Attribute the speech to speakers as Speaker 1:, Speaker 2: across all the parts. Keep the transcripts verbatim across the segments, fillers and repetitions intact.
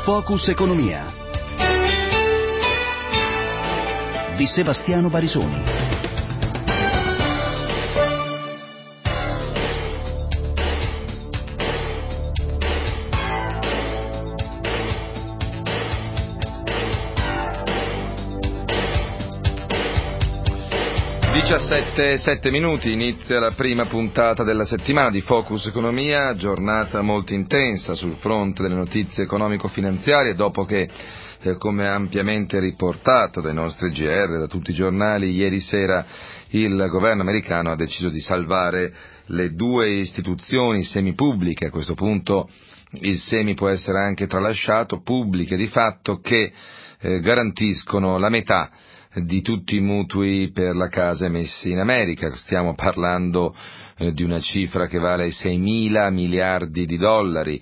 Speaker 1: Focus Economia di Sebastiano Barisoni.
Speaker 2: diciassette, sette minuti, inizia la prima puntata della settimana di Focus Economia, giornata molto intensa sul fronte delle notizie economico-finanziarie, dopo che, eh, come ampiamente riportato dai nostri G R, da tutti i giornali, ieri sera il governo americano ha deciso di salvare le due istituzioni semipubbliche, a questo punto il semi può essere anche tralasciato, pubbliche di fatto, che eh, garantiscono la metà di tutti i mutui per la casa emessi in America. Stiamo parlando eh, di una cifra che vale seimila miliardi di dollari.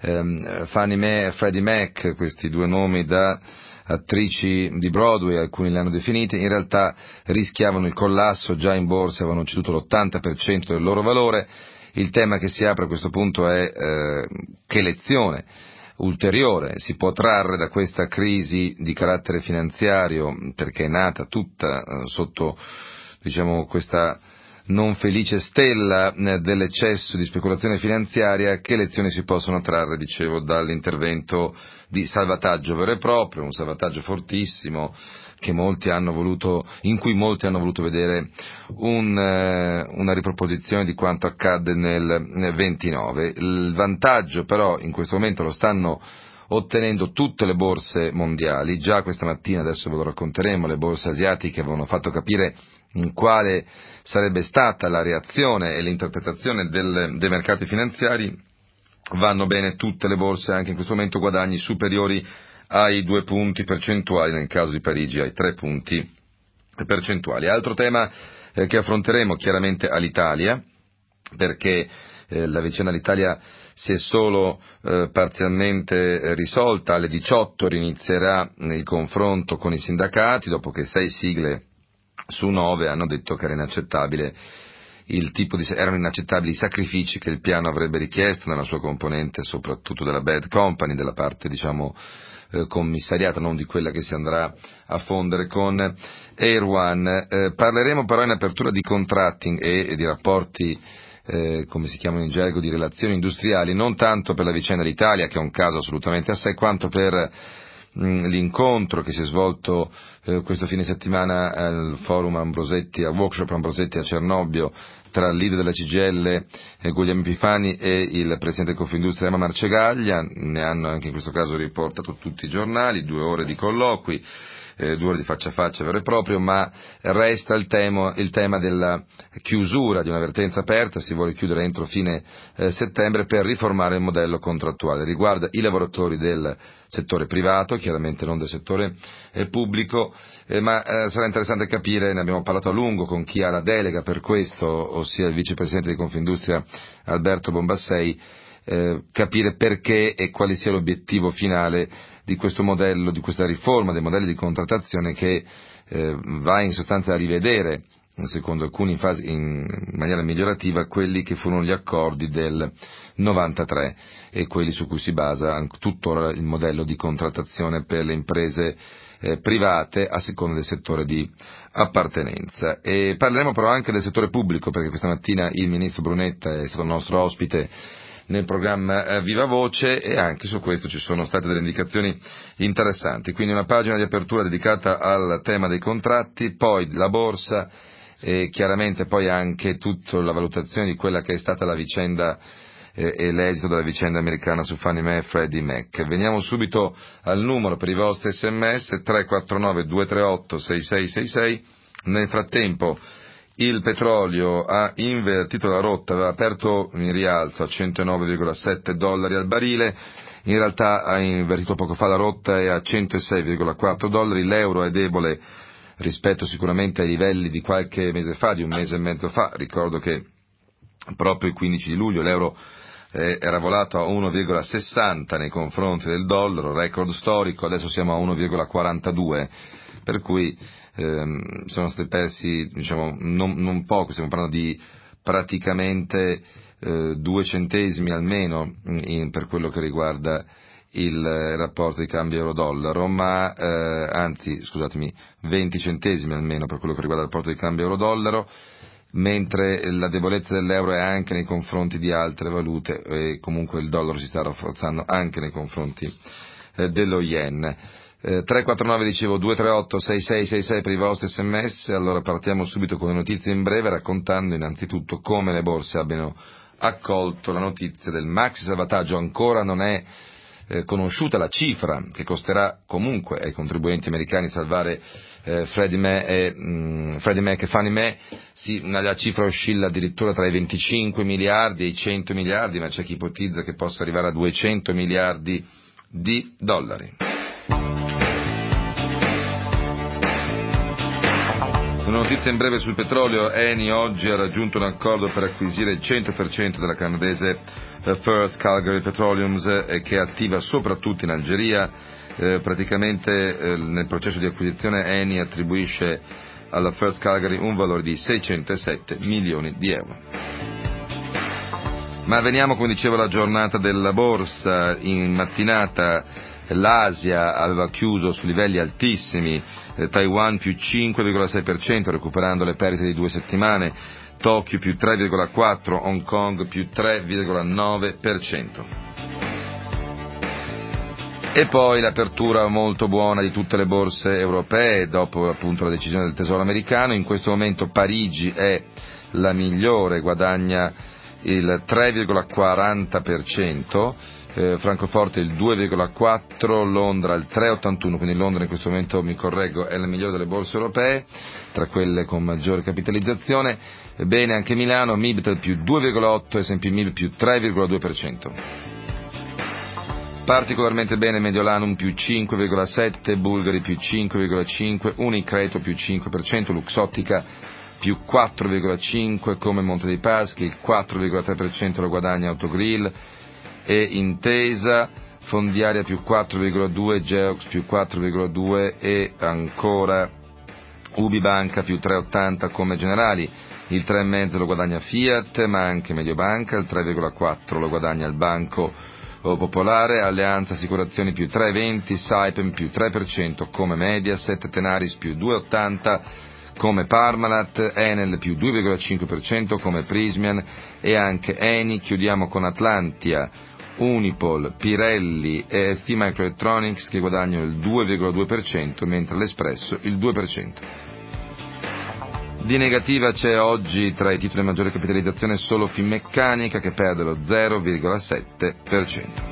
Speaker 2: Eh, Fannie Mae e Freddie Mac, questi due nomi da attrici di Broadway, alcuni li hanno definiti, in realtà rischiavano il collasso, già in borsa avevano ceduto l'ottanta per cento del loro valore. Il tema che si apre a questo punto è eh, che lezione ulteriore si può trarre da questa crisi di carattere finanziario, perché è nata tutta eh, sotto, diciamo, questa non felice stella eh, dell'eccesso di speculazione finanziaria. Che lezioni si possono trarre, dicevo, dall'intervento di salvataggio vero e proprio, un salvataggio fortissimo che molti hanno voluto, in cui molti hanno voluto vedere un, eh, una riproposizione di quanto accadde nel, nel ventinove. Il vantaggio però in questo momento lo stanno ottenendo tutte le borse mondiali. Già questa mattina, adesso ve lo racconteremo, le borse asiatiche avevano fatto capire in quale sarebbe stata la reazione e l'interpretazione del, dei mercati finanziari. Vanno bene tutte le borse, anche in questo momento guadagni superiori ai due punti percentuali, nel caso di Parigi ai tre punti percentuali. Altro tema eh, che affronteremo chiaramente all'Italia, perché eh, la vicenda all'Italia si è solo eh, parzialmente eh, risolta. Alle diciotto rinizierà il confronto con i sindacati, dopo che sei sigle su nove hanno detto che era inaccettabile il tipo di, erano inaccettabili i sacrifici che il piano avrebbe richiesto nella sua componente, soprattutto della bad company, della parte, diciamo, eh, commissariata, non di quella che si andrà a fondere con Air One. Eh, parleremo però in apertura di contracting e, e di rapporti, eh, come si chiamano in gergo, di relazioni industriali, non tanto per la vicenda d'Italia, che è un caso assolutamente a sé, quanto per l'incontro che si è svolto eh, questo fine settimana al forum Ambrosetti, al workshop Ambrosetti a Cernobbio, tra il leader della C G I L eh, Guglielmo Epifani e il presidente di Confindustria Emma Marcegaglia. Ne hanno anche in questo caso riportato tutti i giornali, due ore di colloqui, eh, due ore di faccia a faccia vero e proprio, ma resta il tema, il tema della chiusura di una vertenza aperta. Si vuole chiudere entro fine eh, settembre per riformare il modello contrattuale. Riguarda i lavoratori del settore privato, chiaramente non del settore eh, pubblico, eh, ma eh, sarà interessante capire, ne abbiamo parlato a lungo con chi ha la delega per questo, ossia il vicepresidente di Confindustria Alberto Bombassei, eh, capire perché e quale sia l'obiettivo finale di questo modello, di questa riforma dei modelli di contrattazione che eh, va in sostanza a rivedere, secondo alcuni in, fase, in maniera migliorativa, quelli che furono gli accordi del novantatré e quelli su cui si basa tuttora il modello di contrattazione per le imprese eh, private a seconda del settore di appartenenza. E parleremo però anche del settore pubblico, perché questa mattina il ministro Brunetta è stato nostro ospite nel programma eh, Viva Voce, e anche su questo ci sono state delle indicazioni interessanti. Quindi una pagina di apertura dedicata al tema dei contratti, poi la borsa e chiaramente poi anche tutta la valutazione di quella che è stata la vicenda eh, e l'esito della vicenda americana su Fannie Mae e Freddie Mac. Veniamo subito al numero per i vostri sms: tre quattro nove due tre otto sei sei sei sei. Nel frattempo il petrolio ha invertito la rotta, aveva aperto in rialzo a centonove virgola sette dollari al barile, in realtà ha invertito poco fa la rotta e a centosei virgola quattro dollari. L'euro è debole rispetto sicuramente ai livelli di qualche mese fa, di un mese e mezzo fa. Ricordo che proprio il quindici di luglio l'euro eh, era volato a uno virgola sessanta nei confronti del dollaro, record storico. Adesso siamo a uno virgola quarantadue, per cui ehm, sono stati persi, diciamo, non, non poco, stiamo parlando di praticamente eh, due centesimi almeno in, per quello che riguarda il rapporto di cambio euro-dollaro, ma eh, anzi, scusatemi, venti centesimi almeno per quello che riguarda il rapporto di cambio euro-dollaro, mentre la debolezza dell'euro è anche nei confronti di altre valute e comunque il dollaro si sta rafforzando anche nei confronti eh, dello yen. Eh, tre quattro nove dicevo due tre otto sei sei sei sei per i vostri sms. Allora partiamo subito con le notizie in breve, raccontando innanzitutto come le borse abbiano accolto la notizia del maxi salvataggio. Ancora non è eh, conosciuta la cifra che costerà comunque ai contribuenti americani salvare eh, Freddie, Mac e, mh, Freddie Mac e Fannie Mae. Sì, la cifra oscilla addirittura tra i venticinque miliardi e i cento miliardi, ma c'è chi ipotizza che possa arrivare a duecento miliardi di dollari. Una notizia in breve sul petrolio. Eni oggi ha raggiunto un accordo per acquisire il cento per cento della canadese First Calgary Petroleum, eh, che è attiva soprattutto in Algeria. Eh, praticamente eh, nel processo di acquisizione Eni attribuisce alla First Calgary un valore di seicentosette milioni di euro. Ma veniamo, come dicevo, alla giornata della borsa. In mattinata l'Asia aveva chiuso su livelli altissimi, eh, Taiwan più cinque virgola sei per cento recuperando le perdite di due settimane, Tokyo più tre virgola quattro per cento, Hong Kong più tre virgola nove per cento. E poi l'apertura molto buona di tutte le borse europee dopo appunto la decisione del Tesoro americano. In questo momento Parigi è la migliore, guadagna il tre virgola quaranta per cento, eh, Francoforte il due virgola quattro per cento, Londra il tre virgola ottantuno per cento, quindi Londra in questo momento, mi correggo, è la migliore delle borse europee, tra quelle con maggiore capitalizzazione. Bene anche Milano, Mibtel più due virgola otto per cento, S and P Mib più tre virgola due per cento. Particolarmente bene Mediolanum più cinque virgola sette per cento, Bulgari più cinque virgola cinque per cento, Unicredito più cinque per cento, Luxottica più quattro virgola cinque per cento, come Monte dei Paschi, il quattro virgola tre per cento lo guadagna Autogrill e Intesa, Fondiaria più quattro virgola due per cento, Geox più quattro virgola due per cento e ancora Ubibanca più tre virgola ottanta per cento come Generali. Il tre virgola cinque per cento lo guadagna Fiat, ma anche Mediobanca, il tre virgola quattro per cento lo guadagna il Banco Popolare, Alleanza Assicurazioni più tre virgola venti per cento, Saipem più tre per cento come Mediaset, Tenaris più due virgola ottanta per cento come Parmalat, Enel più due virgola cinque per cento come Prismian e anche Eni. Chiudiamo con Atlantia, Unipol, Pirelli e S T Microelectronics che guadagnano il due virgola due per cento, mentre l'Espresso il due per cento. Di negativa c'è oggi tra i titoli di maggiore capitalizzazione solo Finmeccanica che perde lo zero virgola sette per cento.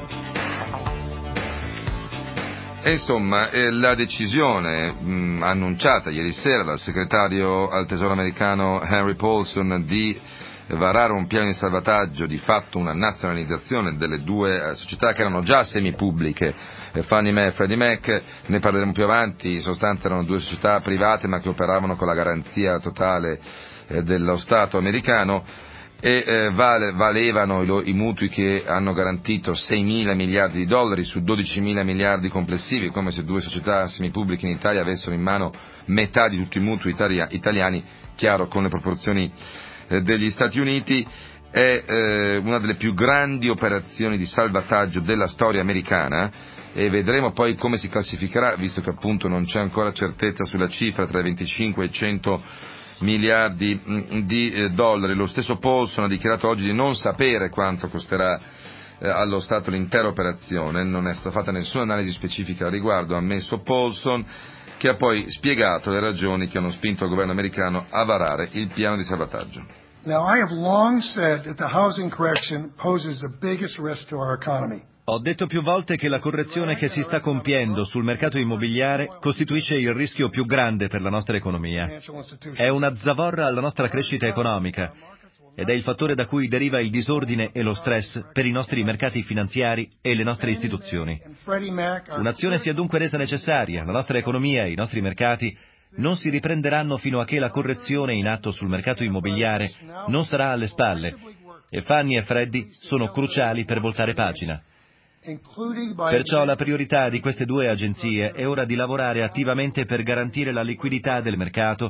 Speaker 2: E insomma, eh, la decisione mh, annunciata ieri sera dal segretario al Tesoro americano Henry Paulson di varare un piano di salvataggio, di fatto una nazionalizzazione delle due eh, società che erano già semipubbliche, eh, Fannie Mae e Freddie Mac, ne parleremo più avanti. In sostanza erano due società private ma che operavano con la garanzia totale eh, dello Stato americano e eh, vale, valevano i, i mutui che hanno garantito seimila miliardi di dollari su dodicimila miliardi complessivi, come se due società semipubbliche in Italia avessero in mano metà di tutti i mutui italia, italiani, chiaro con le proporzioni eh, degli Stati Uniti. È eh, una delle più grandi operazioni di salvataggio della storia americana e vedremo poi come si classificherà, visto che appunto non c'è ancora certezza sulla cifra, tra i venticinque e i cento miliardi di eh, dollari. Lo stesso Paulson ha dichiarato oggi di non sapere quanto costerà eh, allo Stato l'intera operazione, non è stata fatta nessuna analisi specifica al riguardo, ha ammesso Paulson, che ha poi spiegato le ragioni che hanno spinto il governo americano a varare il piano di salvataggio.
Speaker 3: Now, I have long said that the housing correction poses the biggest risk to our economy.
Speaker 4: Ho detto più volte che la correzione che si sta compiendo sul mercato immobiliare costituisce il rischio più grande per la nostra economia. È una zavorra alla nostra crescita economica ed è il fattore da cui deriva il disordine e lo stress per i nostri mercati finanziari e le nostre istituzioni. Un'azione si è dunque resa necessaria. La nostra economia e i nostri mercati non si riprenderanno fino a che la correzione in atto sul mercato immobiliare non sarà alle spalle e Fannie e Freddie sono cruciali per voltare pagina. Perciò la priorità di queste due agenzie è ora di lavorare attivamente per garantire la liquidità del mercato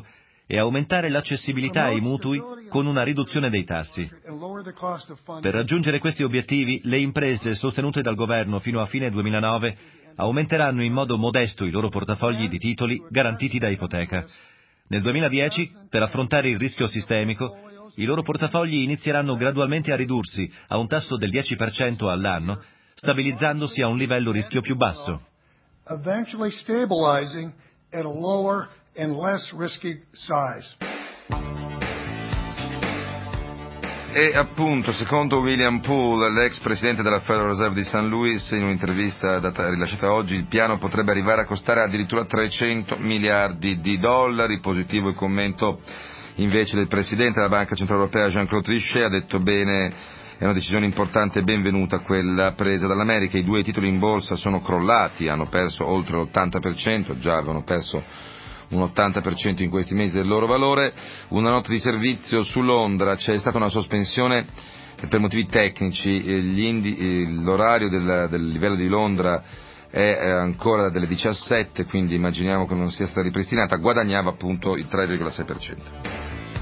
Speaker 4: e aumentare l'accessibilità ai mutui con una riduzione dei tassi. Per raggiungere questi obiettivi, le imprese sostenute dal governo fino a fine duemilanove aumenteranno in modo modesto i loro portafogli di titoli garantiti da ipoteca. Nel duemiladieci, per affrontare il rischio sistemico, i loro portafogli inizieranno gradualmente a ridursi a un tasso del dieci per cento all'anno, stabilizzandosi a un livello rischio più basso.
Speaker 3: Eventually stabilizing at a lower and less risky size.
Speaker 2: E appunto, secondo William Poole, l'ex presidente della Federal Reserve di Saint Louis, in un'intervista data, rilasciata oggi, il piano potrebbe arrivare a costare addirittura trecento miliardi di dollari. Positivo il commento invece del presidente della Banca Centrale Europea, Jean-Claude Trichet, ha detto bene, è una decisione importante e benvenuta quella presa dall'America. I due titoli in borsa sono crollati, hanno perso oltre l'ottanta per cento, già avevano perso un ottanta per cento in questi mesi del loro valore. Una nota di servizio su Londra: c'è stata una sospensione per motivi tecnici, gli indi, l'orario del, del livello di Londra è ancora delle diciassette, quindi immaginiamo che non sia stata ripristinata, guadagnava appunto il tre virgola sei per cento.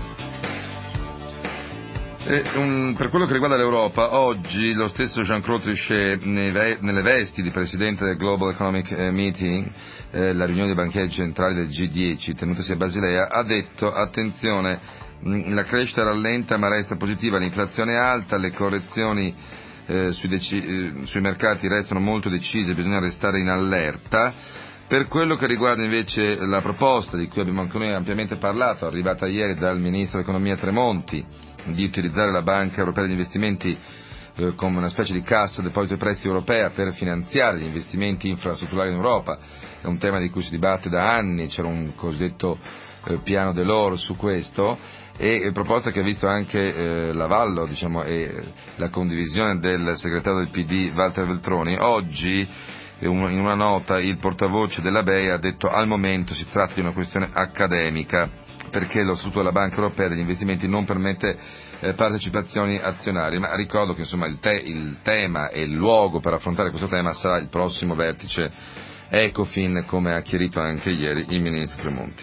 Speaker 2: E un, per quello che riguarda l'Europa, oggi lo stesso Jean-Claude Trichet, ve, nelle vesti di presidente del Global Economic Meeting, eh, la riunione dei banchieri centrali del G dieci tenutasi a Basilea, ha detto: attenzione, mh, la crescita rallenta ma resta positiva, l'inflazione è alta, le correzioni eh, sui, deci- eh, sui mercati restano molto decise, bisogna restare in allerta. Per quello che riguarda invece la proposta di cui abbiamo anche noi ampiamente parlato, arrivata ieri dal Ministro dell'Economia Tremonti, di utilizzare la Banca Europea degli Investimenti eh, come una specie di cassa deposito e prestiti europea per finanziare gli investimenti infrastrutturali in Europa, è un tema di cui si dibatte da anni, c'era un cosiddetto eh, piano Delors su questo, e eh, proposta che ha visto anche eh, l'avallo, diciamo, e la condivisione del segretario del P D Walter Veltroni. Oggi in una nota il portavoce della B E I ha detto: al momento si tratta di una questione accademica, perché lo Statuto della Banca Europea degli Investimenti non permette eh, partecipazioni azionarie, ma ricordo che insomma il, te- il tema e il luogo per affrontare questo tema sarà il prossimo vertice Ecofin, come ha chiarito anche ieri il Ministro Tremonti.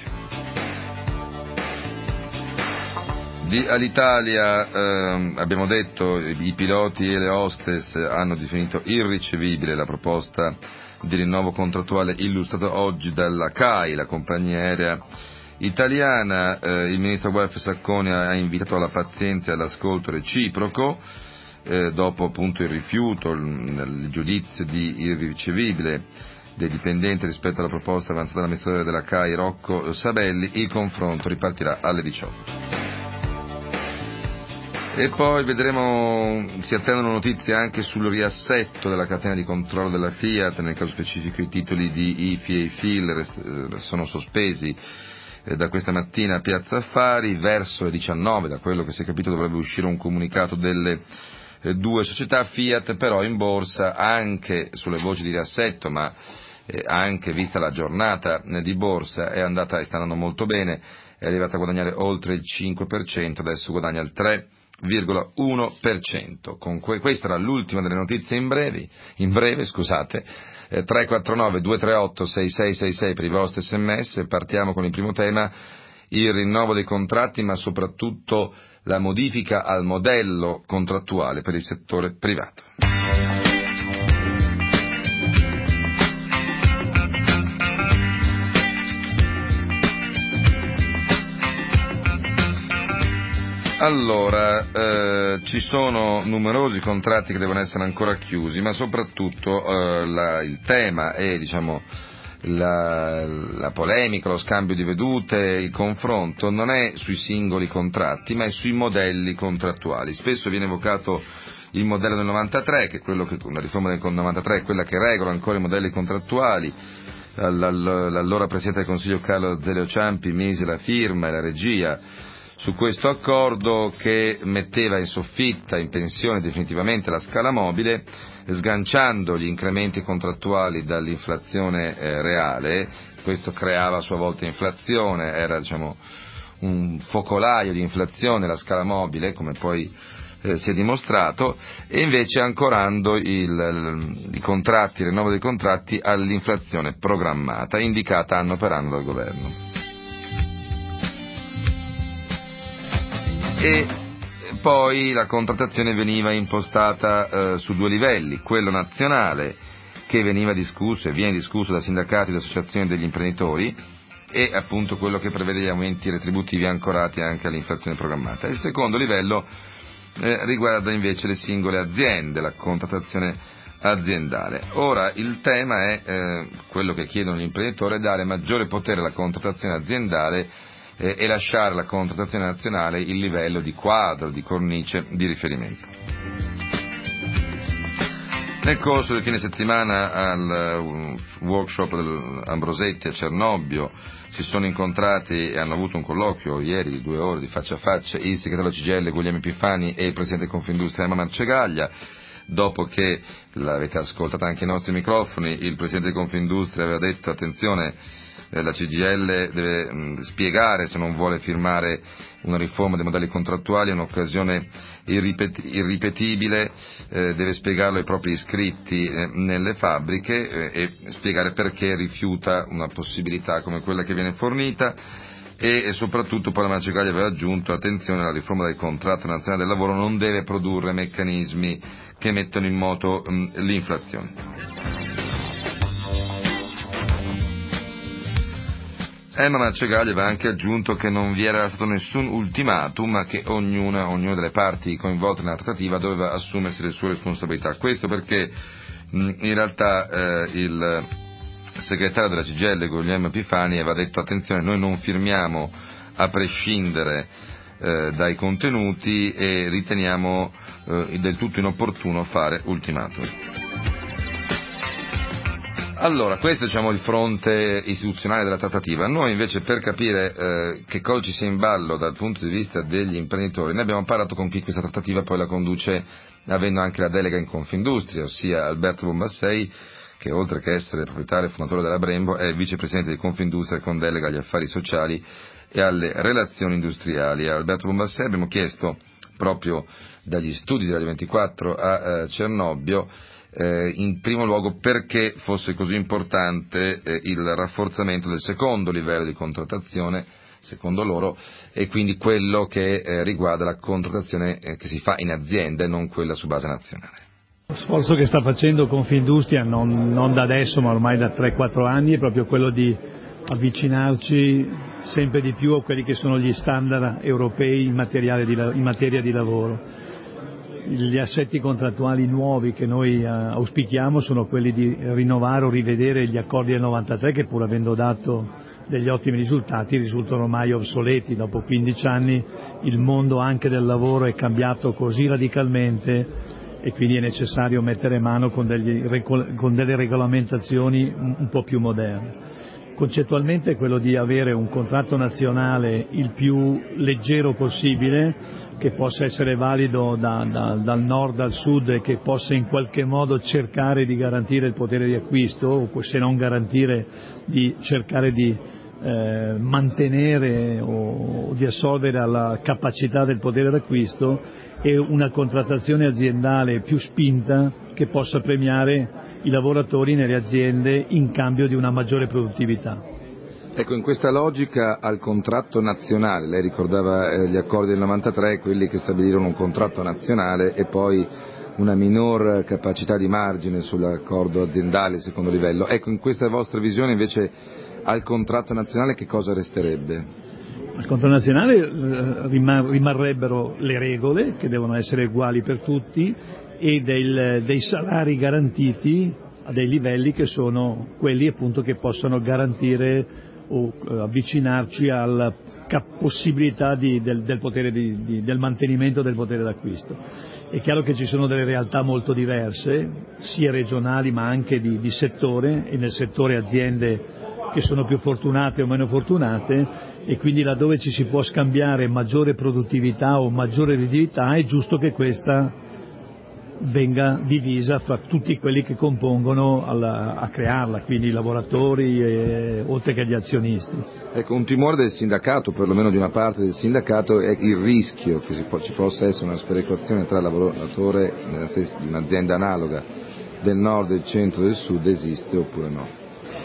Speaker 2: Di Alitalia ehm, abbiamo detto, i piloti e le hostess hanno definito irricevibile la proposta di rinnovo contrattuale illustrata oggi dalla C A I, la compagnia aerea italiana. Eh, il ministro Guelfi Sacconi ha invitato alla pazienza e all'ascolto reciproco, eh, dopo appunto il rifiuto, il, il giudizio di irricevibile dei dipendenti rispetto alla proposta avanzata dall'amministratore della C A I Rocco Sabelli. Il confronto ripartirà alle diciotto. E poi vedremo, si attendono notizie anche sul riassetto della catena di controllo della Fiat, nel caso specifico i titoli di I F I e I F I L sono sospesi da questa mattina a Piazza Affari. Verso le diciannove, da quello che si è capito, dovrebbe uscire un comunicato delle due società. Fiat però in borsa, anche sulle voci di riassetto, ma anche vista la giornata di borsa, è andata e sta andando molto bene, è arrivata a guadagnare oltre il cinque per cento, adesso guadagna il tre virgola uno per cento. Con que- questa era l'ultima delle notizie in breve, in breve scusate, eh, tre quattro nove due tre otto sei sei sei sei per i vostri sms. Partiamo con il primo tema, il rinnovo dei contratti, ma soprattutto la modifica al modello contrattuale per il settore privato. Allora, eh, ci sono numerosi contratti che devono essere ancora chiusi, ma soprattutto eh, la, il tema è, diciamo, la, la polemica, lo scambio di vedute, il confronto non è sui singoli contratti, ma è sui modelli contrattuali. Spesso viene evocato il modello del novantatré, che è quello che, una riforma del novantatré è quella che regola ancora i modelli contrattuali. L'allora Presidente del Consiglio Carlo Azeglio Ciampi mise la firma e la regia su questo accordo che metteva in soffitta, in pensione definitivamente la scala mobile, sganciando gli incrementi contrattuali dall'inflazione eh, reale. Questo creava a sua volta inflazione, era, diciamo, un focolaio di inflazione la scala mobile, come poi eh, si è dimostrato, e invece ancorando il, il, i contratti, il rinnovo dei contratti all'inflazione programmata, indicata anno per anno dal governo. e poi la contrattazione veniva impostata eh, su due livelli, quello nazionale, che veniva discusso e viene discusso da sindacati e da associazioni degli imprenditori, e appunto quello che prevede gli aumenti retributivi ancorati anche all'inflazione programmata. Il secondo livello eh, riguarda invece le singole aziende, la contrattazione aziendale. Ora il tema è, eh, quello che chiedono gli imprenditori, è dare maggiore potere alla contrattazione aziendale eh, e lasciare alla contrattazione nazionale il livello di quadro, di cornice, di riferimento. Nel corso del fine settimana al uh, workshop dell'Ambrosetti a Cernobbio si sono incontrati e hanno avuto un colloquio ieri di due ore di faccia a faccia il segretario C G I L Guglielmo Epifani e il presidente di Confindustria Emma Marcegaglia. Dopo che, l'avete ascoltato anche i nostri microfoni, il presidente di Confindustria aveva detto attenzione, eh, la C G I L deve mh, spiegare, se non vuole firmare una riforma dei modelli contrattuali, è un'occasione irripet- irripetibile, eh, deve spiegarlo ai propri iscritti eh, nelle fabbriche eh, e spiegare perché rifiuta una possibilità come quella che viene fornita. E, e soprattutto poi la Marcegaglia aveva aggiunto attenzione, la riforma del contratto nazionale del lavoro non deve produrre meccanismi che mettono in moto mh, l'inflazione. Emma Marcegaglia aveva anche aggiunto che non vi era stato nessun ultimatum, ma che ognuna, ognuna delle parti coinvolte nella trattativa doveva assumersi le sue responsabilità. Questo perché mh, in realtà eh, il segretario della C G I L Guglielmo Epifani aveva detto attenzione, noi non firmiamo a prescindere eh, dai contenuti e riteniamo eh, del tutto inopportuno fare ultimatum. Allora, questo è diciamo il fronte istituzionale della trattativa. Noi invece, per capire eh, che cosa ci sia in ballo dal punto di vista degli imprenditori, ne abbiamo parlato con chi questa trattativa poi la conduce avendo anche la delega in Confindustria, ossia Alberto Bombassei, che oltre che essere proprietario e fondatore della Brembo è vicepresidente di Confindustria con delega agli affari sociali e alle relazioni industriali. A Alberto Bombassei abbiamo chiesto, proprio dagli studi della ventiquattro a eh, Cernobbio, eh, in primo luogo perché fosse così importante eh, il rafforzamento del secondo livello di contrattazione, secondo loro, e quindi quello che eh, riguarda la contrattazione eh, che si fa in azienda e non quella su base nazionale.
Speaker 5: Lo sforzo che sta facendo Confindustria, non, non da adesso ma ormai da tre quattro anni, è proprio quello di avvicinarci sempre di più a quelli che sono gli standard europei in, di, in materia di lavoro. Gli assetti contrattuali nuovi che noi auspichiamo sono quelli di rinnovare o rivedere gli accordi del novantatré, che pur avendo dato degli ottimi risultati risultano ormai obsoleti. Dopo quindici anni il mondo anche del lavoro è cambiato così radicalmente e quindi è necessario mettere mano con, degli, con delle regolamentazioni un po' più moderne. Concettualmente è quello di avere un contratto nazionale il più leggero possibile, che possa essere valido da, da, dal nord al sud e che possa in qualche modo cercare di garantire il potere di acquisto, o se non garantire di cercare di eh, mantenere o, o di assolvere alla capacità del potere d'acquisto, e una contrattazione aziendale più spinta che possa premiare i lavoratori nelle aziende in cambio di una maggiore produttività.
Speaker 2: Ecco, in questa logica al contratto nazionale, lei ricordava eh, gli accordi del novantatré, quelli che stabilirono un contratto nazionale e poi una minor capacità di margine sull'accordo aziendale secondo livello. Ecco, in questa vostra visione invece al contratto nazionale che cosa resterebbe?
Speaker 5: Al contratto nazionale eh, rimarrebbero le regole, che devono essere uguali per tutti, e del, dei salari garantiti a dei livelli che sono quelli appunto che possono garantire o eh, avvicinarci alla cap- possibilità di, del, del, potere di, di, del mantenimento del potere d'acquisto. È chiaro che ci sono delle realtà molto diverse, sia regionali ma anche di, di settore, e nel settore aziende che sono più fortunate o meno fortunate, e quindi laddove ci si può scambiare maggiore produttività o maggiore redditività è giusto che questa venga divisa fra tutti quelli che compongono alla, a crearla, quindi i lavoratori e, oltre che gli azionisti.
Speaker 2: Ecco, un timore del sindacato, perlomeno di una parte del sindacato, è il rischio che si po- ci possa essere una sperequazione tra lavoratore nella stessa, di un'azienda analoga del nord, del centro e del sud. Esiste oppure no?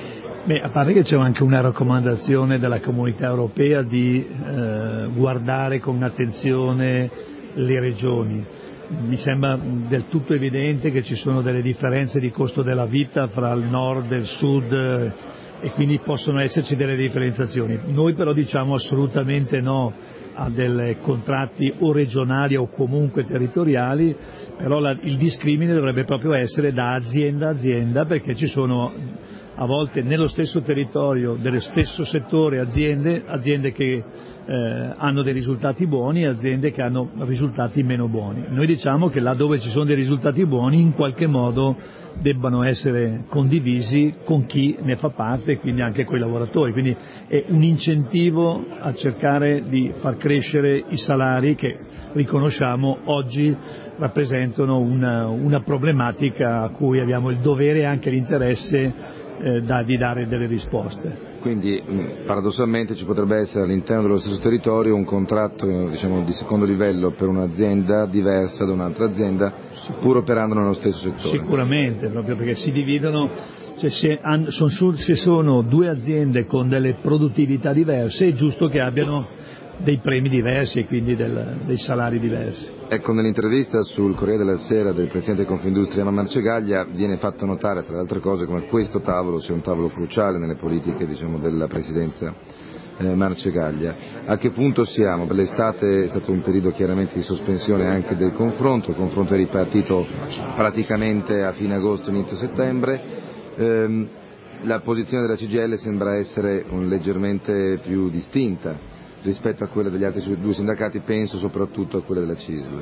Speaker 5: Beh, a parte che c'è anche una raccomandazione della Comunità Europea di eh, guardare con attenzione le regioni. Mi sembra del tutto evidente che ci sono delle differenze di costo della vita fra il nord e il sud eh, e quindi possono esserci delle differenziazioni. Noi però diciamo assolutamente no a dei contratti o regionali o comunque territoriali, però la, il discrimine dovrebbe proprio essere da azienda a azienda, perché ci sono a volte nello stesso territorio, dello stesso settore, aziende, aziende che eh, hanno dei risultati buoni e aziende che hanno risultati meno buoni. Noi diciamo che là dove ci sono dei risultati buoni in qualche modo debbano essere condivisi con chi ne fa parte e quindi anche con i lavoratori, quindi è un incentivo a cercare di far crescere i salari che riconosciamo oggi rappresentano una, una problematica a cui abbiamo il dovere e anche l'interesse Eh, da, di dare delle risposte.
Speaker 2: Quindi paradossalmente ci potrebbe essere all'interno dello stesso territorio un contratto, diciamo, di secondo livello per un'azienda diversa da un'altra azienda, pur operando nello stesso settore.
Speaker 5: Sicuramente, proprio perché si dividono, cioè se, son su, se sono due aziende con delle produttività diverse è giusto che abbiano dei premi diversi e quindi del, dei salari diversi.
Speaker 2: Ecco, nell'intervista sul Corriere della Sera del Presidente di Confindustria Marcegaglia viene fatto notare, tra le altre cose, come questo tavolo sia un tavolo cruciale nelle politiche, diciamo, della Presidenza eh, Marcegaglia. A che punto siamo? Per l'estate è stato un periodo chiaramente di sospensione anche del confronto, il confronto è ripartito praticamente a fine agosto, inizio settembre. Ehm, la posizione della C G I L sembra essere un, leggermente più distinta rispetto a quella degli altri due sindacati, penso soprattutto a quella della C I S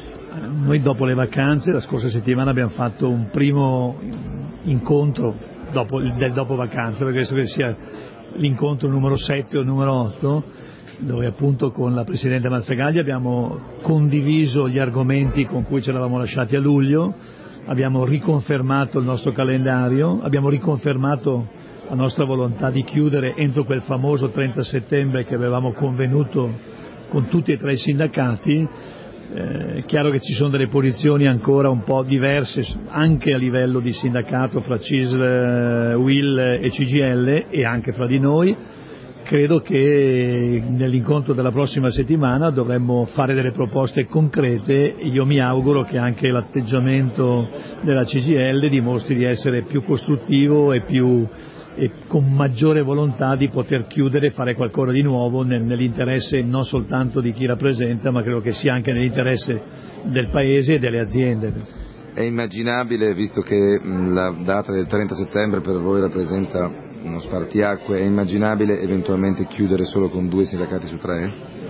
Speaker 2: L.
Speaker 5: Noi dopo le vacanze, la scorsa settimana abbiamo fatto un primo incontro dopo, del dopo vacanze, perché penso che sia l'incontro numero sette o numero otto, dove appunto con la Presidente Marcegaglia abbiamo condiviso gli argomenti con cui ci eravamo lasciati a luglio, abbiamo riconfermato il nostro calendario, abbiamo riconfermato la nostra volontà di chiudere entro quel famoso trenta settembre che avevamo convenuto con tutti e tre i sindacati. Eh, è chiaro che ci sono delle posizioni ancora un po' diverse anche a livello di sindacato fra C I S L, U I L e C G I L e anche fra di noi. Credo che nell'incontro della prossima settimana dovremmo fare delle proposte concrete. Io mi auguro che anche l'atteggiamento della C G I L dimostri di essere più costruttivo e più e con maggiore volontà di poter chiudere e fare qualcosa di nuovo nell'interesse non soltanto di chi rappresenta, ma credo che sia anche nell'interesse del Paese e delle aziende.
Speaker 2: È immaginabile, visto che la data del trenta settembre per voi rappresenta uno spartiacque, è immaginabile eventualmente chiudere solo con due sindacati su tre?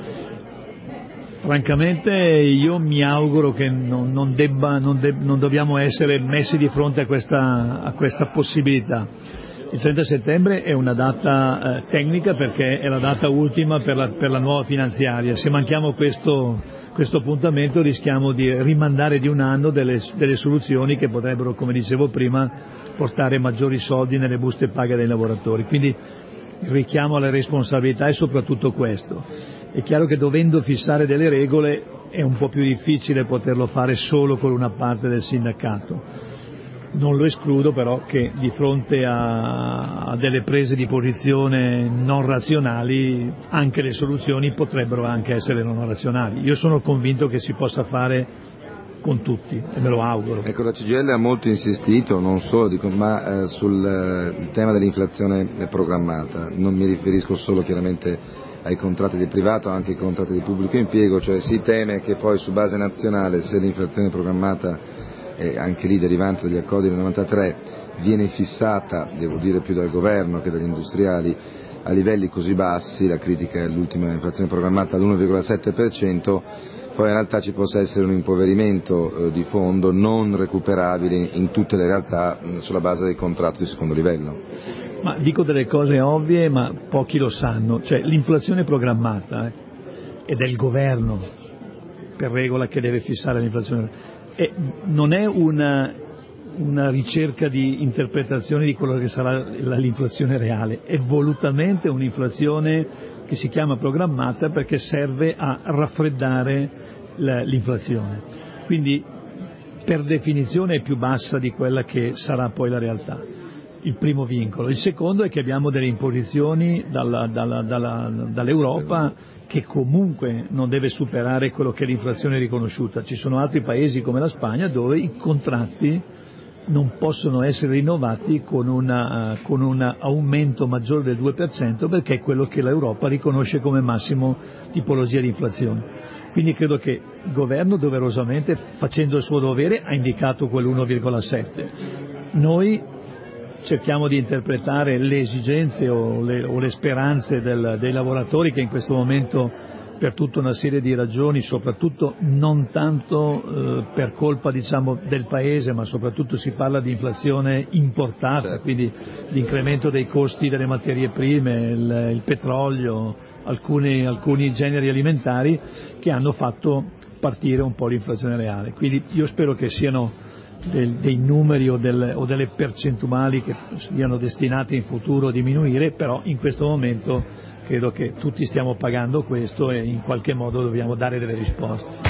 Speaker 5: Francamente io mi auguro che non, non, debba, non, de, non dobbiamo essere messi di fronte a questa, a questa possibilità. Il trenta settembre è una data eh, tecnica perché è la data ultima per la, per la nuova finanziaria. Se manchiamo questo, questo appuntamento rischiamo di rimandare di un anno delle, delle soluzioni che potrebbero, come dicevo prima, portare maggiori soldi nelle buste paga dei lavoratori. Quindi il richiamo alle responsabilità è soprattutto questo. È chiaro che dovendo fissare delle regole è un po' più difficile poterlo fare solo con una parte del sindacato. Non lo escludo però che di fronte a, a delle prese di posizione non razionali anche le soluzioni potrebbero anche essere non razionali. Io sono convinto che si possa fare con tutti e me lo auguro.
Speaker 2: Ecco, la C G I L ha molto insistito, non solo dico, ma eh, sul eh, tema dell'inflazione programmata. Non mi riferisco solo chiaramente ai contratti di privato, anche ai contratti di pubblico impiego, cioè si teme che poi su base nazionale, se l'inflazione programmata e anche lì derivante dagli accordi del novantatré viene fissata, devo dire più dal governo che dagli industriali, a livelli così bassi, la critica è l'ultima inflazione programmata all'uno virgola sette per cento, poi in realtà ci possa essere un impoverimento eh, di fondo non recuperabile in tutte le realtà mh, sulla base dei contratti di secondo livello.
Speaker 5: Ma dico delle cose ovvie ma pochi lo sanno, cioè l'inflazione programmata eh, è del governo per regola che deve fissare l'inflazione. E non è una, una ricerca di interpretazione di quello che sarà l'inflazione reale, è volutamente un'inflazione che si chiama programmata perché serve a raffreddare l'inflazione, quindi per definizione è più bassa di quella che sarà poi la realtà. il primo vincolo. Il secondo è che abbiamo delle imposizioni dalla, dalla, dalla, dall'Europa che comunque non deve superare quello che è l'inflazione riconosciuta. Ci sono altri paesi come la Spagna dove i contratti non possono essere rinnovati con, una, con un aumento maggiore del due per cento perché è quello che l'Europa riconosce come massimo tipologia di inflazione. Quindi credo che il governo doverosamente, facendo il suo dovere, ha indicato quell'uno virgola sette. Noi cerchiamo di interpretare le esigenze o le, o le speranze del, dei lavoratori che in questo momento, per tutta una serie di ragioni, soprattutto non tanto eh, per colpa diciamo del paese, ma soprattutto si parla di inflazione importata, certo. Quindi l'incremento dei costi delle materie prime, il, il petrolio, alcuni, alcuni generi alimentari che hanno fatto partire un po' l'inflazione reale. Quindi io spero che siano del, dei numeri o, del, o delle percentuali che siano destinate in futuro a diminuire, però in questo momento credo che tutti stiamo pagando questo e in qualche modo dobbiamo dare delle risposte.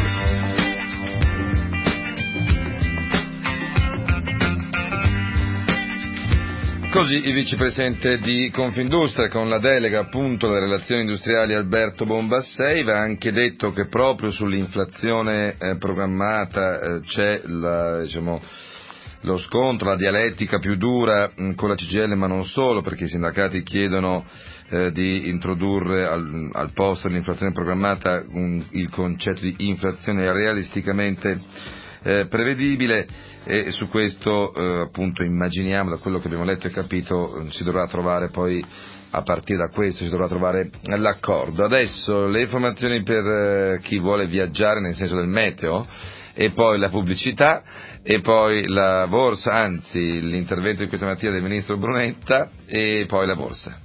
Speaker 2: Così il vicepresidente di Confindustria, con la delega appunto alle relazioni industriali Alberto Bombassei, va anche detto che proprio sull'inflazione eh, programmata eh, c'è la, diciamo, lo scontro, la dialettica più dura mh, con la C G I L, ma non solo, perché i sindacati chiedono eh, di introdurre al, al posto dell'inflazione programmata un, il concetto di inflazione realisticamente eh, prevedibile, e su questo eh, appunto immaginiamo, da quello che abbiamo letto e capito, si dovrà trovare poi, a partire da questo si dovrà trovare l'accordo. Adesso le informazioni per eh, chi vuole viaggiare nel senso del meteo, e poi la pubblicità, e poi la borsa, anzi l'intervento di questa mattina del ministro Brunetta, e poi la borsa.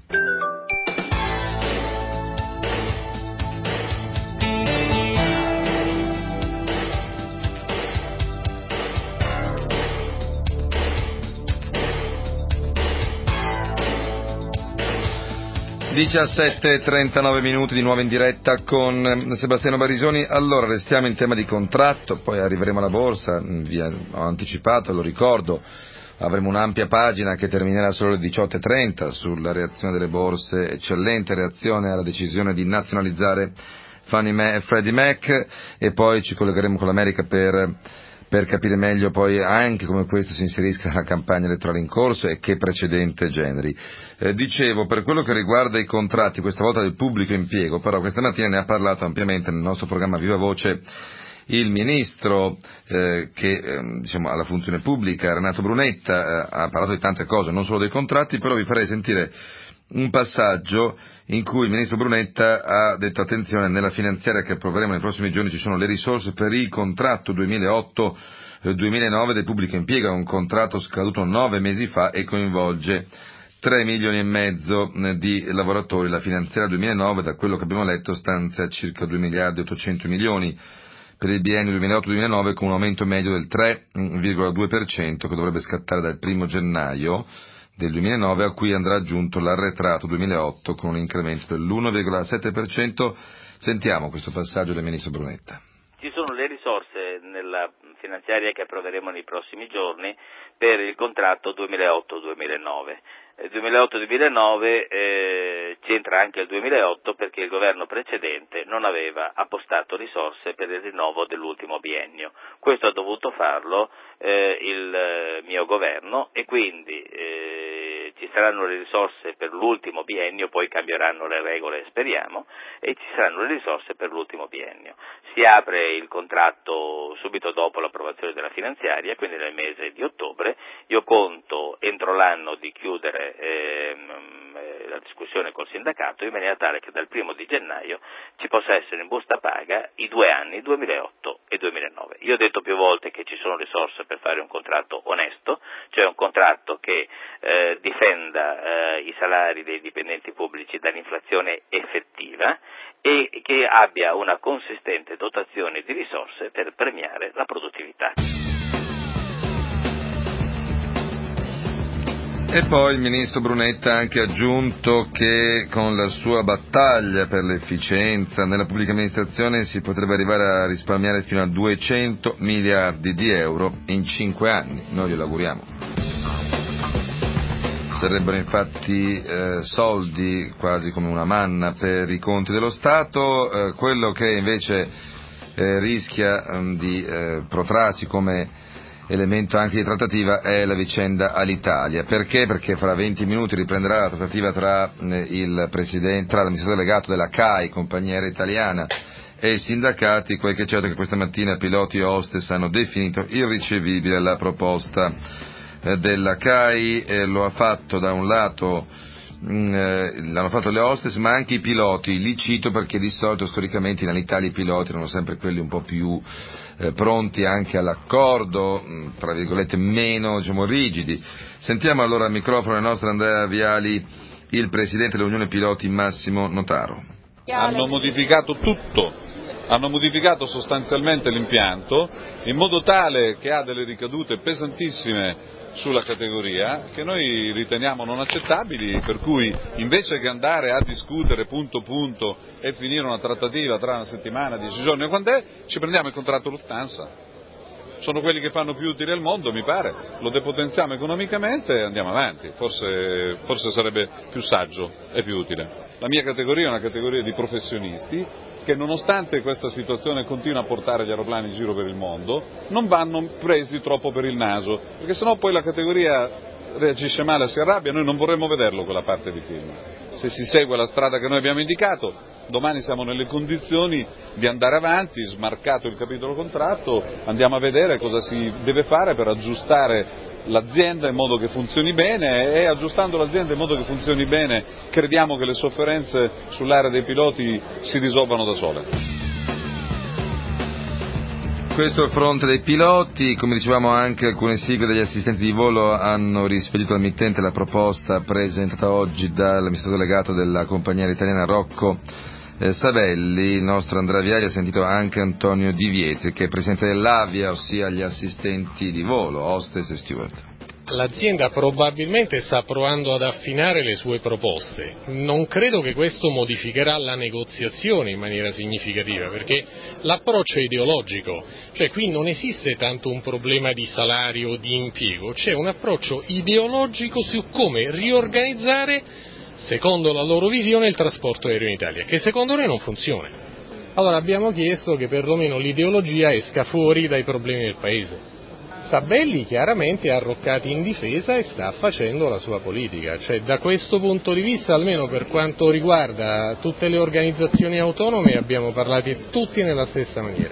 Speaker 2: diciassette e trentanove minuti di nuovo in diretta con Sebastiano Barisoni. Allora, restiamo in tema di contratto, poi arriveremo alla borsa, vi ho anticipato, lo ricordo, avremo un'ampia pagina che terminerà solo alle diciotto e trenta sulla reazione delle borse, eccellente reazione alla decisione di nazionalizzare Fannie Mae e Freddie Mac, e poi ci collegheremo con l'America per per capire meglio poi anche come questo si inserisca nella campagna elettorale in corso e che precedente generi. Eh, dicevo, per quello che riguarda i contratti, questa volta del pubblico impiego, però questa mattina ne ha parlato ampiamente nel nostro programma Viva Voce il ministro eh, che eh, diciamo, ha la funzione pubblica, Renato Brunetta, eh, ha parlato di tante cose, non solo dei contratti, però vi farei sentire un passaggio in cui il ministro Brunetta ha detto: attenzione, nella finanziaria che approveremo nei prossimi giorni ci sono le risorse per il contratto duemilaotto duemilanove del pubblico impiego, un contratto scaduto nove mesi fa e coinvolge tre milioni e mezzo di lavoratori. La finanziaria duemilanove, da quello che abbiamo letto, stanzia circa due miliardi e ottocento milioni per il biennio duemilaotto duemilanove, con un aumento medio del tre virgola due per cento che dovrebbe scattare dal primo gennaio del duemilanove, a cui andrà aggiunto l'arretrato duemilaotto con un incremento dell'uno virgola sette per cento. Sentiamo questo passaggio del ministro Brunetta.
Speaker 6: Ci sono le risorse nella finanziaria che approveremo nei prossimi giorni per il contratto duemilaotto duemilanove. duemilaotto duemilanove eh, c'entra anche il duemilaotto perché il governo precedente non aveva appostato risorse per il rinnovo dell'ultimo biennio. Questo ha dovuto farlo eh, il eh, mio governo, e quindi eh, ci saranno le risorse per l'ultimo biennio, poi cambieranno le regole, speriamo, e ci saranno le risorse per l'ultimo biennio. Si apre il contratto subito dopo l'approvazione della finanziaria, quindi nel mese di ottobre. Io conto entro l'anno di chiudere ehm, la discussione col sindacato in maniera tale che dal primo di gennaio ci possa essere in busta paga i due anni duemilaotto e duemilanove. Io ho detto più volte che ci sono risorse per fare un contratto onesto, cioè un contratto che eh, difenda eh, i salari dei dipendenti pubblici dall'inflazione effettiva e che abbia una consistente dotazione di risorse per premiare la produttività.
Speaker 2: E poi il ministro Brunetta ha anche aggiunto che con la sua battaglia per l'efficienza nella pubblica amministrazione si potrebbe arrivare a risparmiare fino a duecento miliardi di euro in cinque anni. Noi glielo auguriamo. Sarebbero infatti eh, soldi quasi come una manna per i conti dello Stato. Eh, quello che invece eh, rischia eh, di eh, protrarsi come elemento anche di trattativa è la vicenda Alitalia. Perché? Perché fra venti minuti riprenderà la trattativa tra eh, il presidente, tra l'amministratore delegato della C A I, compagnia aerea italiana, e i sindacati, quel che è certo che questa mattina piloti e hostess hanno definito irricevibile la proposta eh, della C A I. Eh, lo ha fatto da un lato mh, eh, l'hanno fatto le hostess, ma anche i piloti. Li cito perché di solito storicamente in Alitalia i piloti erano sempre quelli un po' più eh, pronti anche all'accordo, mh, tra virgolette meno, diciamo, rigidi. Sentiamo allora al microfono il nostro Andrea Viali, il presidente dell'Unione Piloti Massimo Notaro.
Speaker 7: Hanno modificato tutto, hanno modificato sostanzialmente l'impianto in modo tale che ha delle ricadute pesantissime sulla categoria che noi riteniamo non accettabili, per cui invece che andare a discutere punto punto e finire una trattativa tra una settimana, dieci giorni o quant'è, ci prendiamo il contratto Lufthansa. Sono quelli che fanno più utile al mondo, mi pare, lo depotenziamo economicamente e andiamo avanti, forse, forse sarebbe più saggio e più utile. La mia categoria è una categoria di professionisti che nonostante questa situazione continua a portare gli aeroplani in giro per il mondo, non vanno presi troppo per il naso, perché sennò poi la categoria reagisce male, si arrabbia, noi non vorremmo vederlo quella parte di film. Se si segue la strada che noi abbiamo indicato, domani siamo nelle condizioni di andare avanti, smarcato il capitolo contratto, andiamo a vedere cosa si deve fare per aggiustare l'azienda in modo che funzioni bene, e aggiustando l'azienda in modo che funzioni bene crediamo che le sofferenze sull'area dei piloti si risolvano da sole.
Speaker 2: Questo è il fronte dei piloti. Come dicevamo, anche alcune sigle degli assistenti di volo hanno rispedito al mittente la proposta presentata oggi dall'amministratore delegato della compagnia aerea italiana Rocco eh, Savelli. Il nostro Andrea Viali ha sentito anche Antonio Di Vietri, che è presidente dell'Avia, ossia gli assistenti di volo, hostess e steward.
Speaker 8: L'azienda probabilmente sta provando ad affinare le sue proposte. Non credo che questo modificherà la negoziazione in maniera significativa, perché l'approccio è ideologico, cioè qui non esiste tanto un problema di salario o di impiego, c'è un approccio ideologico su come riorganizzare, secondo la loro visione, il trasporto aereo in Italia, che secondo noi non funziona. Allora abbiamo chiesto che perlomeno l'ideologia esca fuori dai problemi del Paese. Savelli chiaramente ha arroccati in difesa e sta facendo la sua politica, cioè da questo punto di vista, almeno per quanto riguarda tutte le organizzazioni autonome, abbiamo parlato tutti nella stessa maniera.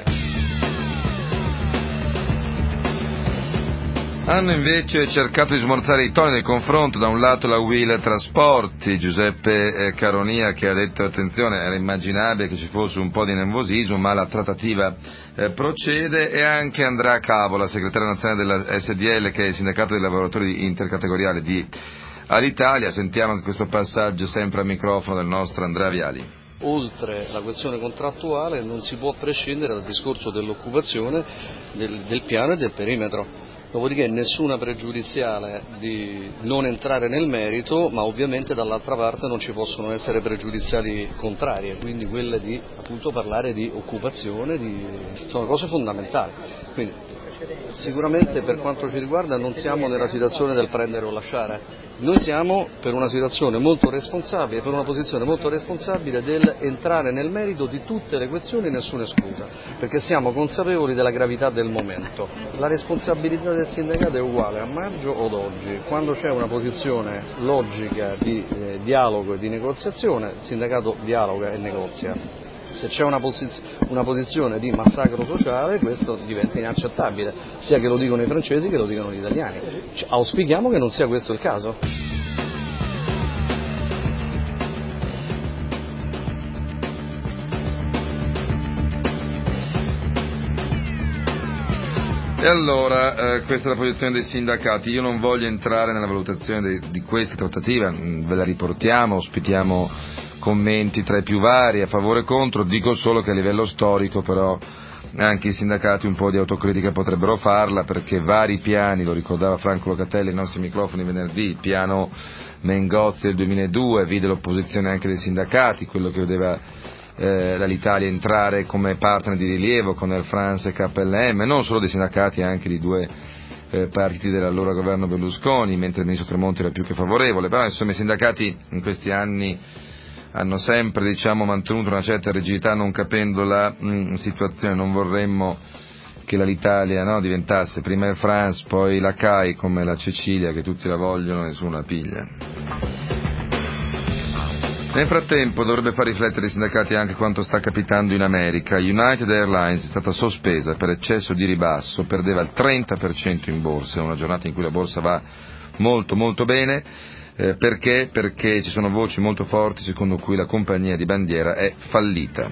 Speaker 2: Hanno invece cercato di smorzare i toni nel confronto, da un lato la Will Trasporti, Giuseppe Caronia, che ha detto attenzione, era immaginabile che ci fosse un po' di nervosismo, ma la trattativa eh, procede, e anche Andrea Cavola, segretario nazionale della S D L, che è il sindacato dei lavoratori intercategoriali di Alitalia. Sentiamo anche questo passaggio sempre al microfono del nostro Andrea Viali.
Speaker 9: Oltre la questione contrattuale non si può prescindere dal discorso dell'occupazione, del, del piano e del perimetro. Dopodiché nessuna pregiudiziale di non entrare nel merito, ma ovviamente dall'altra parte non ci possono essere pregiudiziali contrarie, quindi quelle di appunto parlare di occupazione, di... sono cose fondamentali. Quindi sicuramente per quanto ci riguarda non siamo nella situazione del prendere o lasciare, noi siamo per una situazione molto responsabile, per una posizione molto responsabile del entrare nel merito di tutte le questioni, nessuna esclusa, perché siamo consapevoli della gravità del momento. La responsabilità del sindacato è uguale a maggio o ad oggi, quando c'è una posizione logica di eh, dialogo e di negoziazione, il sindacato dialoga e negozia. Se c'è una, posiz- una posizione di massacro sociale, questo diventa inaccettabile, sia che lo dicono i francesi che lo dicono gli italiani. Cioè, auspichiamo che non sia questo il caso.
Speaker 2: E allora, eh, questa è la posizione dei sindacati. Io non voglio entrare nella valutazione di, di questa trattativa, ve la riportiamo, ospitiamo commenti tra i più vari, a favore e contro. Dico solo che a livello storico però anche i sindacati un po' di autocritica potrebbero farla, perché vari piani, lo ricordava Franco Locatelli ai nostri microfoni venerdì, il piano Mengozzi del duemiladue vide l'opposizione anche dei sindacati, quello che vedeva eh, l'Italia entrare come partner di rilievo con Air France e K L M, non solo dei sindacati, anche di due eh, partiti dell'allora governo Berlusconi, mentre il ministro Tremonti era più che favorevole, però insomma i sindacati in questi anni hanno sempre, diciamo, mantenuto una certa rigidità, non capendo la mh, situazione. Non vorremmo che l'Italia, no, diventasse prima Air France, poi la C A I, come la Sicilia, che tutti la vogliono, nessuno la piglia. Nel frattempo dovrebbe far riflettere i sindacati anche quanto sta capitando in America. United Airlines è stata sospesa per eccesso di ribasso, perdeva il trenta per cento in borsa, è una giornata in cui la borsa va molto molto bene. Eh, perché? Perché ci sono voci molto forti secondo cui la compagnia di bandiera è fallita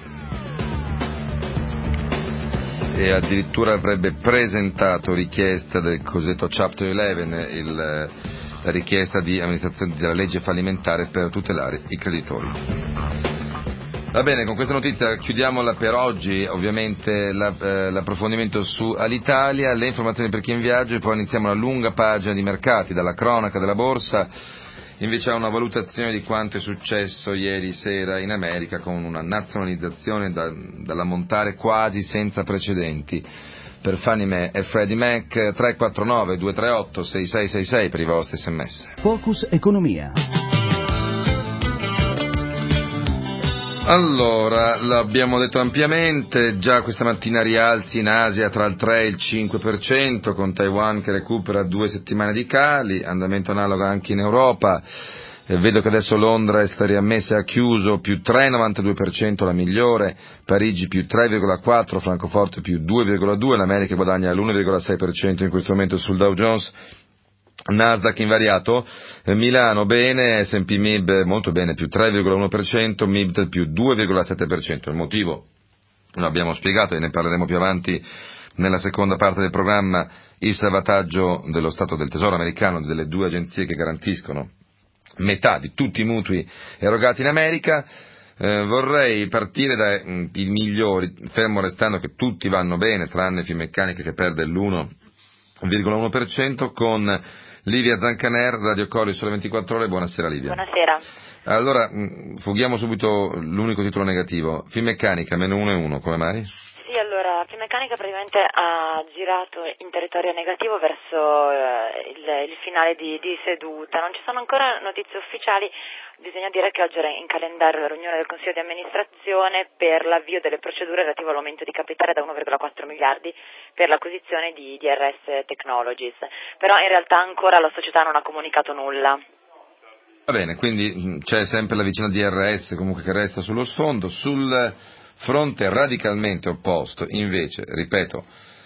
Speaker 2: e addirittura avrebbe presentato richiesta del cosiddetto Chapter undici, il, la richiesta di amministrazione della legge fallimentare per tutelare i creditori. Va bene, con questa notizia chiudiamola per oggi, ovviamente la, eh, l'approfondimento su Alitalia, le informazioni per chi è in viaggio e poi iniziamo una lunga pagina di mercati, dalla cronaca della borsa. Invece ha una valutazione di quanto è successo ieri sera in America con una nazionalizzazione da, da lamentare quasi senza precedenti. Per Fannie Mae e Freddie Mac tre quattro nove due tre otto sei sei sei sei per i vostri sms.
Speaker 1: Focus Economia.
Speaker 2: Allora, l'abbiamo detto ampiamente, già questa mattina rialzi in Asia tra il tre e il cinque per cento, con Taiwan che recupera due settimane di cali, andamento analogo anche in Europa. Eh, vedo che adesso Londra è stata riammessa e ha chiuso, più tre virgola novantadue per cento la migliore, Parigi più tre virgola quattro per cento, Francoforte più due virgola due per cento, l'America guadagna l'uno virgola sei per cento in questo momento sul Dow Jones. Nasdaq invariato, eh, Milano bene, S and P M I B molto bene, più tre virgola uno per cento, M I B T più due virgola sette per cento. Il motivo lo abbiamo spiegato e ne parleremo più avanti nella seconda parte del programma, il salvataggio dello Stato del Tesoro americano, delle due agenzie che garantiscono metà di tutti i mutui erogati in America. Eh, vorrei partire dai mh, migliori, fermo restando che tutti vanno bene, tranne Finmeccanica che perde l'uno virgola uno per cento, con Livia Zancaner, Radio Cori Sole ventiquattro Ore. Buonasera Livia.
Speaker 10: Buonasera.
Speaker 2: Allora, fughiamo subito l'unico titolo negativo. Finmeccanica, meno uno e uno, come mai?
Speaker 10: Sì, allora, Finmeccanica praticamente ha girato in territorio negativo verso eh, il, il finale di, di seduta. Non ci sono ancora notizie ufficiali, bisogna dire che oggi era in calendario la riunione del Consiglio di amministrazione per l'avvio delle procedure relative all'aumento di capitale da uno virgola quattro miliardi per l'acquisizione di D R S Technologies, però in realtà ancora la società non ha comunicato nulla.
Speaker 2: Va bene, quindi c'è sempre la vicenda D R S comunque che resta sullo sfondo. Sul fronte radicalmente opposto, invece, ripeto,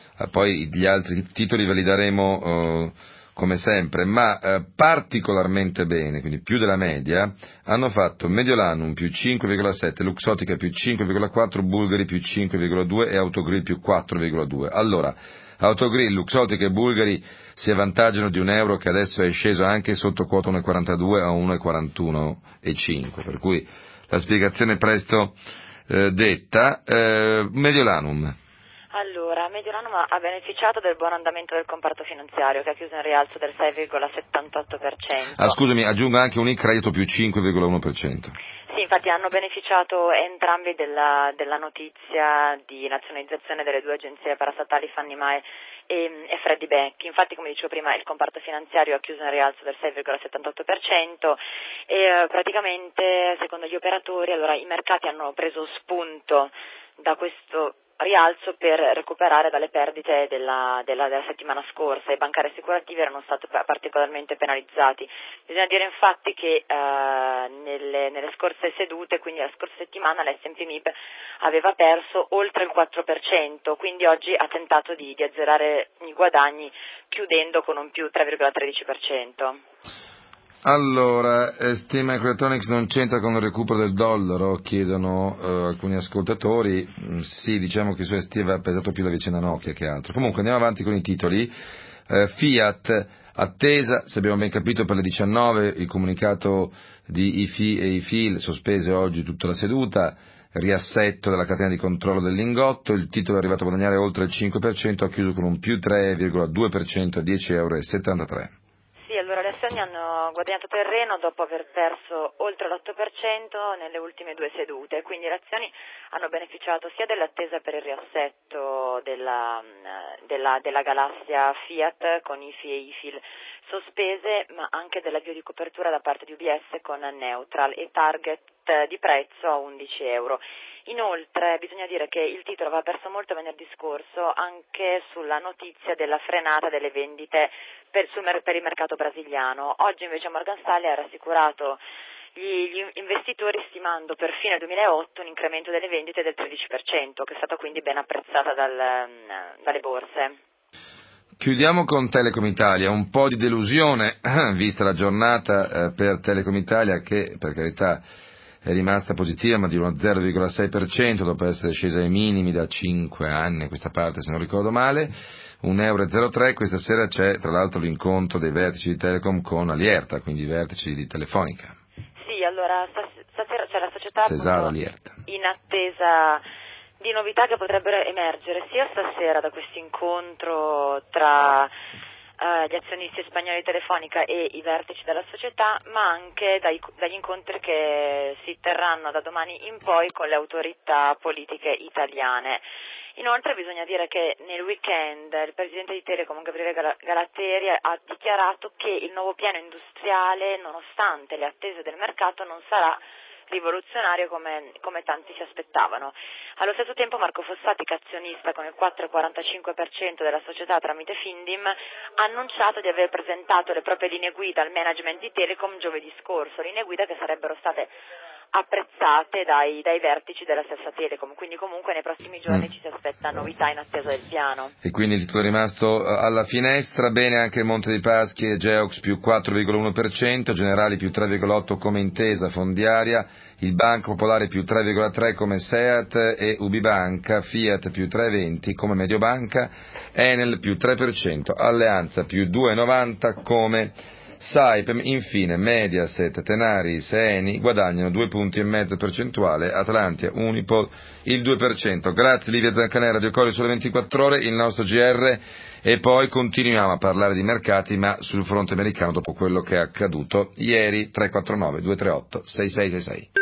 Speaker 2: poi gli altri titoli ve li daremo eh, come sempre, ma eh, particolarmente bene, quindi più della media, hanno fatto Mediolanum più cinque virgola sette, Luxottica più cinque virgola quattro, Bulgari più cinque virgola due e Autogrill più quattro virgola due. Allora, Autogrill, Luxottica e Bulgari si avvantaggiano di un euro che adesso è sceso anche sotto quota uno virgola quarantadue a uno virgola quarantuno e cinque, per cui la spiegazione presto eh, detta. Eh, Mediolanum.
Speaker 10: Allora, Mediolanum ha beneficiato del buon andamento del comparto finanziario che ha chiuso in rialzo del sei virgola settantotto per cento.
Speaker 2: Ah, scusami, aggiungo anche Unicredito più cinque virgola uno per cento.
Speaker 10: Sì, infatti hanno beneficiato entrambi della, della notizia di nazionalizzazione delle due agenzie parastatali Fannie Mae e, e Freddie Mac. Infatti, come dicevo prima, il comparto finanziario ha chiuso in rialzo del sei virgola settantotto per cento e eh, praticamente, secondo gli operatori, allora i mercati hanno preso spunto da questo rialzo per recuperare dalle perdite della, della, della settimana scorsa. I bancari assicurativi erano stati particolarmente penalizzati. Bisogna dire infatti che eh, nelle, nelle scorse sedute, quindi la scorsa settimana, l'S and P M I B aveva perso oltre il quattro per cento, quindi oggi ha tentato di, di azzerare i guadagni chiudendo con un più tre virgola tredici per cento.
Speaker 2: Allora, ST Microelectronics non c'entra con il recupero del dollaro, chiedono eh, alcuni ascoltatori. Mm, sì, diciamo che su S T aveva pesato più la vicenda Nokia che altro. Comunque andiamo avanti con i titoli. Eh, Fiat, attesa, se abbiamo ben capito, per le diciannove, il comunicato di I F I e I F I L, sospese oggi tutta la seduta, riassetto della catena di controllo del lingotto, il titolo è arrivato a guadagnare oltre il cinque per cento, ha chiuso con un più tre virgola due per cento a dieci virgola settantatré euro.
Speaker 10: Sì, allora le azioni hanno guadagnato terreno dopo aver perso oltre l'otto per cento nelle ultime due sedute, quindi le azioni hanno beneficiato sia dell'attesa per il riassetto della, della, della galassia Fiat con I F I e I F I L sospese, ma anche dell'avvio di copertura da parte di U B S con Neutral e target di prezzo a undici euro. Inoltre bisogna dire che il titolo aveva perso molto venerdì scorso anche sulla notizia della frenata delle vendite per, sul, per il mercato brasiliano. Oggi invece Morgan Stanley ha rassicurato gli, gli investitori stimando per fine duemilaotto un incremento delle vendite del tredici per cento, che è stata quindi ben apprezzata dal, dalle borse.
Speaker 2: Chiudiamo con Telecom Italia, un po' di delusione vista la giornata eh, per Telecom Italia che per carità è rimasta positiva ma di uno zero virgola sei per cento dopo essere scesa ai minimi da cinque anni a questa parte se non ricordo male, un euro zero tre, questa sera c'è tra l'altro l'incontro dei vertici di Telecom con Alierta, quindi i vertici di Telefonica.
Speaker 10: Sì, allora stasera c'è la società
Speaker 2: Cesaro Alierta
Speaker 10: in attesa di novità che potrebbero emergere sia stasera da questo incontro tra uh, gli azionisti spagnoli di Telefonica e i vertici della società, ma anche dai, dagli incontri che si terranno da domani in poi con le autorità politiche italiane. Inoltre bisogna dire che nel weekend il presidente di Telecom, Gabriele Galateri, ha dichiarato che il nuovo piano industriale, nonostante le attese del mercato, non sarà rivoluzionario come, come tanti si aspettavano. Allo stesso tempo Marco Fossati, che è azionista con il quattro virgola quarantacinque per cento della società tramite Findim, ha annunciato di aver presentato le proprie linee guida al management di Telecom giovedì scorso, linee guida che sarebbero state apprezzate dai, dai vertici della stessa Telecom, quindi comunque nei prossimi giorni mm. ci si aspetta novità in attesa del piano.
Speaker 2: E quindi il titolo è rimasto alla finestra, bene anche il Monte dei Paschi e Geox più quattro virgola uno per cento, Generali più tre virgola otto per cento come Intesa Fondiaria, il Banco Popolare più tre virgola tre per cento come Seat e Ubibanca, Fiat più tre virgola venti per cento come Mediobanca, Enel più tre per cento, Alleanza più due virgola novanta per cento come Saipem, infine Mediaset, Tenaris e Eni guadagnano due punti e mezzo percentuale, Atlantia, Unipol il due per cento. Grazie Livia Zancanera, Radio Cori sulle ventiquattro ore, il nostro G R e poi continuiamo a parlare di mercati ma sul fronte americano dopo quello che è accaduto ieri. Tre quattro nove due tre otto sei sei sei sei.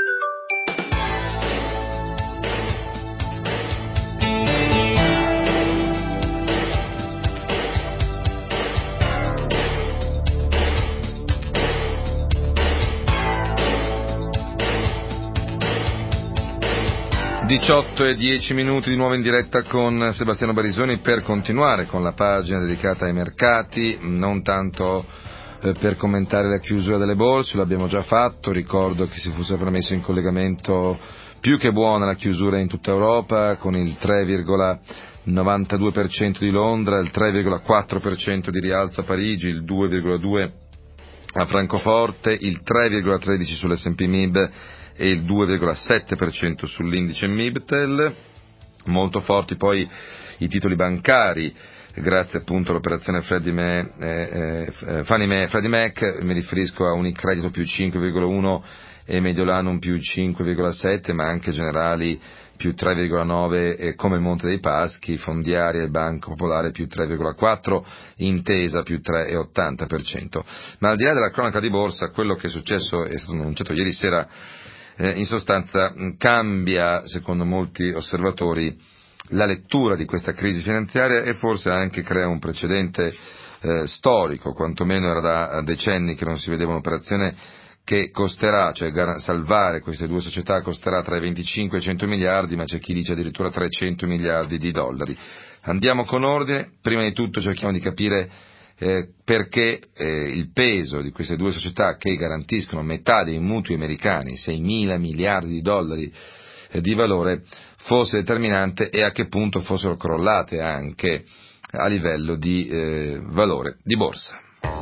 Speaker 2: diciotto e dieci minuti di nuovo in diretta con Sebastiano Barisoni per continuare con la pagina dedicata ai mercati, non tanto eh, per commentare la chiusura delle borse, l'abbiamo già fatto, ricordo che si fosse messo in collegamento più che buona la chiusura in tutta Europa con il tre virgola novantadue per cento di Londra, il tre virgola quattro per cento di rialzo a Parigi, il due virgola due per cento a Francoforte, il tre virgola tredici per cento sull'esse and pi Mib e il due virgola sette per cento sull'indice Mibtel. Molto forti poi i titoli bancari, grazie appunto all'operazione Freddie Mac, eh, eh, Fannie Mae e Freddie Mac, mi riferisco a Unicredito più cinque virgola uno e Mediolanum più cinque virgola sette, ma anche Generali più tre virgola nove eh, come il Monte dei Paschi, Fondiaria e Banco Popolare più tre virgola quattro, Intesa più tre virgola ottanta per cento. Ma al di là della cronaca di borsa, quello che è successo è stato annunciato ieri sera, eh, in sostanza cambia, secondo molti osservatori, la lettura di questa crisi finanziaria e forse anche crea un precedente eh, storico, quantomeno era da decenni che non si vedeva un'operazione che costerà, cioè gar- salvare queste due società costerà tra i venticinque e i cento miliardi, ma c'è chi dice addirittura trecento miliardi di dollari. Andiamo con ordine, prima di tutto cerchiamo di capire eh, perché eh, il peso di queste due società che garantiscono metà dei mutui americani, seimila miliardi di dollari eh, di valore, fosse determinante e a che punto fossero crollate anche a livello di eh, valore di borsa.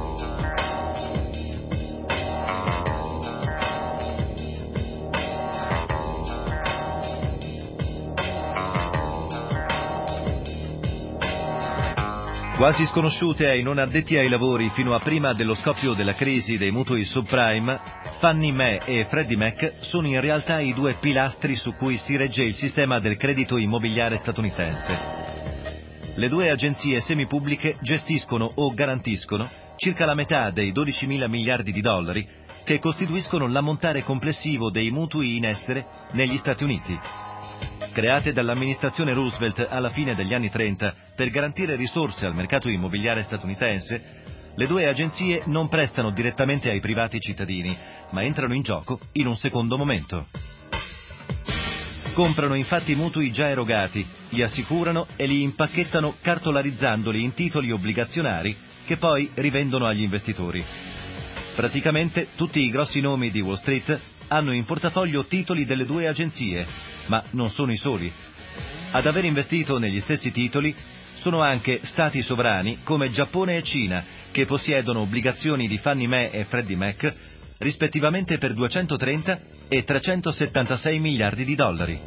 Speaker 4: Quasi sconosciute ai non addetti ai lavori fino a prima dello scoppio della crisi dei mutui subprime, Fannie Mae e Freddie Mac sono in realtà i due pilastri su cui si regge il sistema del credito immobiliare statunitense. Le due agenzie semipubbliche gestiscono o garantiscono circa la metà dei dodicimila miliardi di dollari che costituiscono l'ammontare complessivo dei mutui in essere negli Stati Uniti. Create dall'amministrazione Roosevelt alla fine degli anni trenta per garantire risorse al mercato immobiliare statunitense, le due agenzie non prestano direttamente ai privati cittadini, ma entrano in gioco in un secondo momento. Comprano infatti mutui già erogati, li assicurano e li impacchettano cartolarizzandoli in titoli obbligazionari che poi rivendono agli investitori. Praticamente tutti i grossi nomi di Wall Street hanno in portafoglio titoli delle due agenzie, ma non sono i soli. Ad aver investito negli stessi titoli sono anche stati sovrani come Giappone e Cina, che possiedono obbligazioni di Fannie Mae e Freddie Mac, rispettivamente per duecentotrenta e trecentosettantasei miliardi di dollari.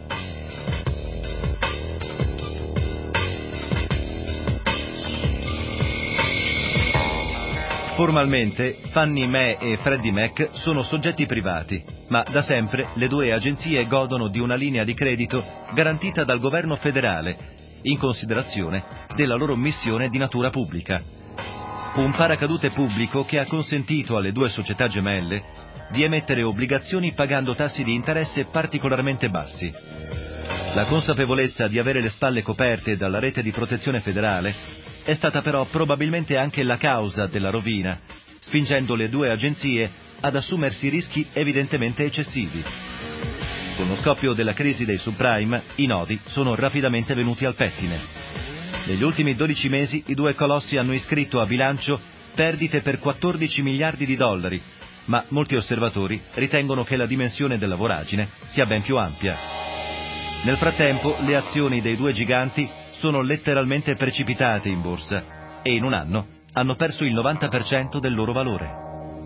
Speaker 4: Formalmente Fannie Mae e Freddie Mac sono soggetti privati, ma da sempre le due agenzie godono di una linea di credito garantita dal governo federale, in considerazione della loro missione di natura pubblica. Un paracadute pubblico che ha consentito alle due società gemelle di emettere obbligazioni pagando tassi di interesse particolarmente bassi. La consapevolezza di avere le spalle coperte dalla rete di protezione federale è stata però probabilmente anche la causa della rovina, spingendo le due agenzie ad assumersi rischi evidentemente eccessivi. Con lo scoppio della crisi dei subprime, i nodi sono rapidamente venuti al pettine. Negli ultimi dodici mesi i due colossi hanno iscritto a bilancio perdite per quattordici miliardi di dollari, ma molti osservatori ritengono che la dimensione della voragine sia ben più ampia. Nel frattempo le azioni dei due giganti sono letteralmente precipitate in borsa e in un anno hanno perso il novanta per cento del loro valore.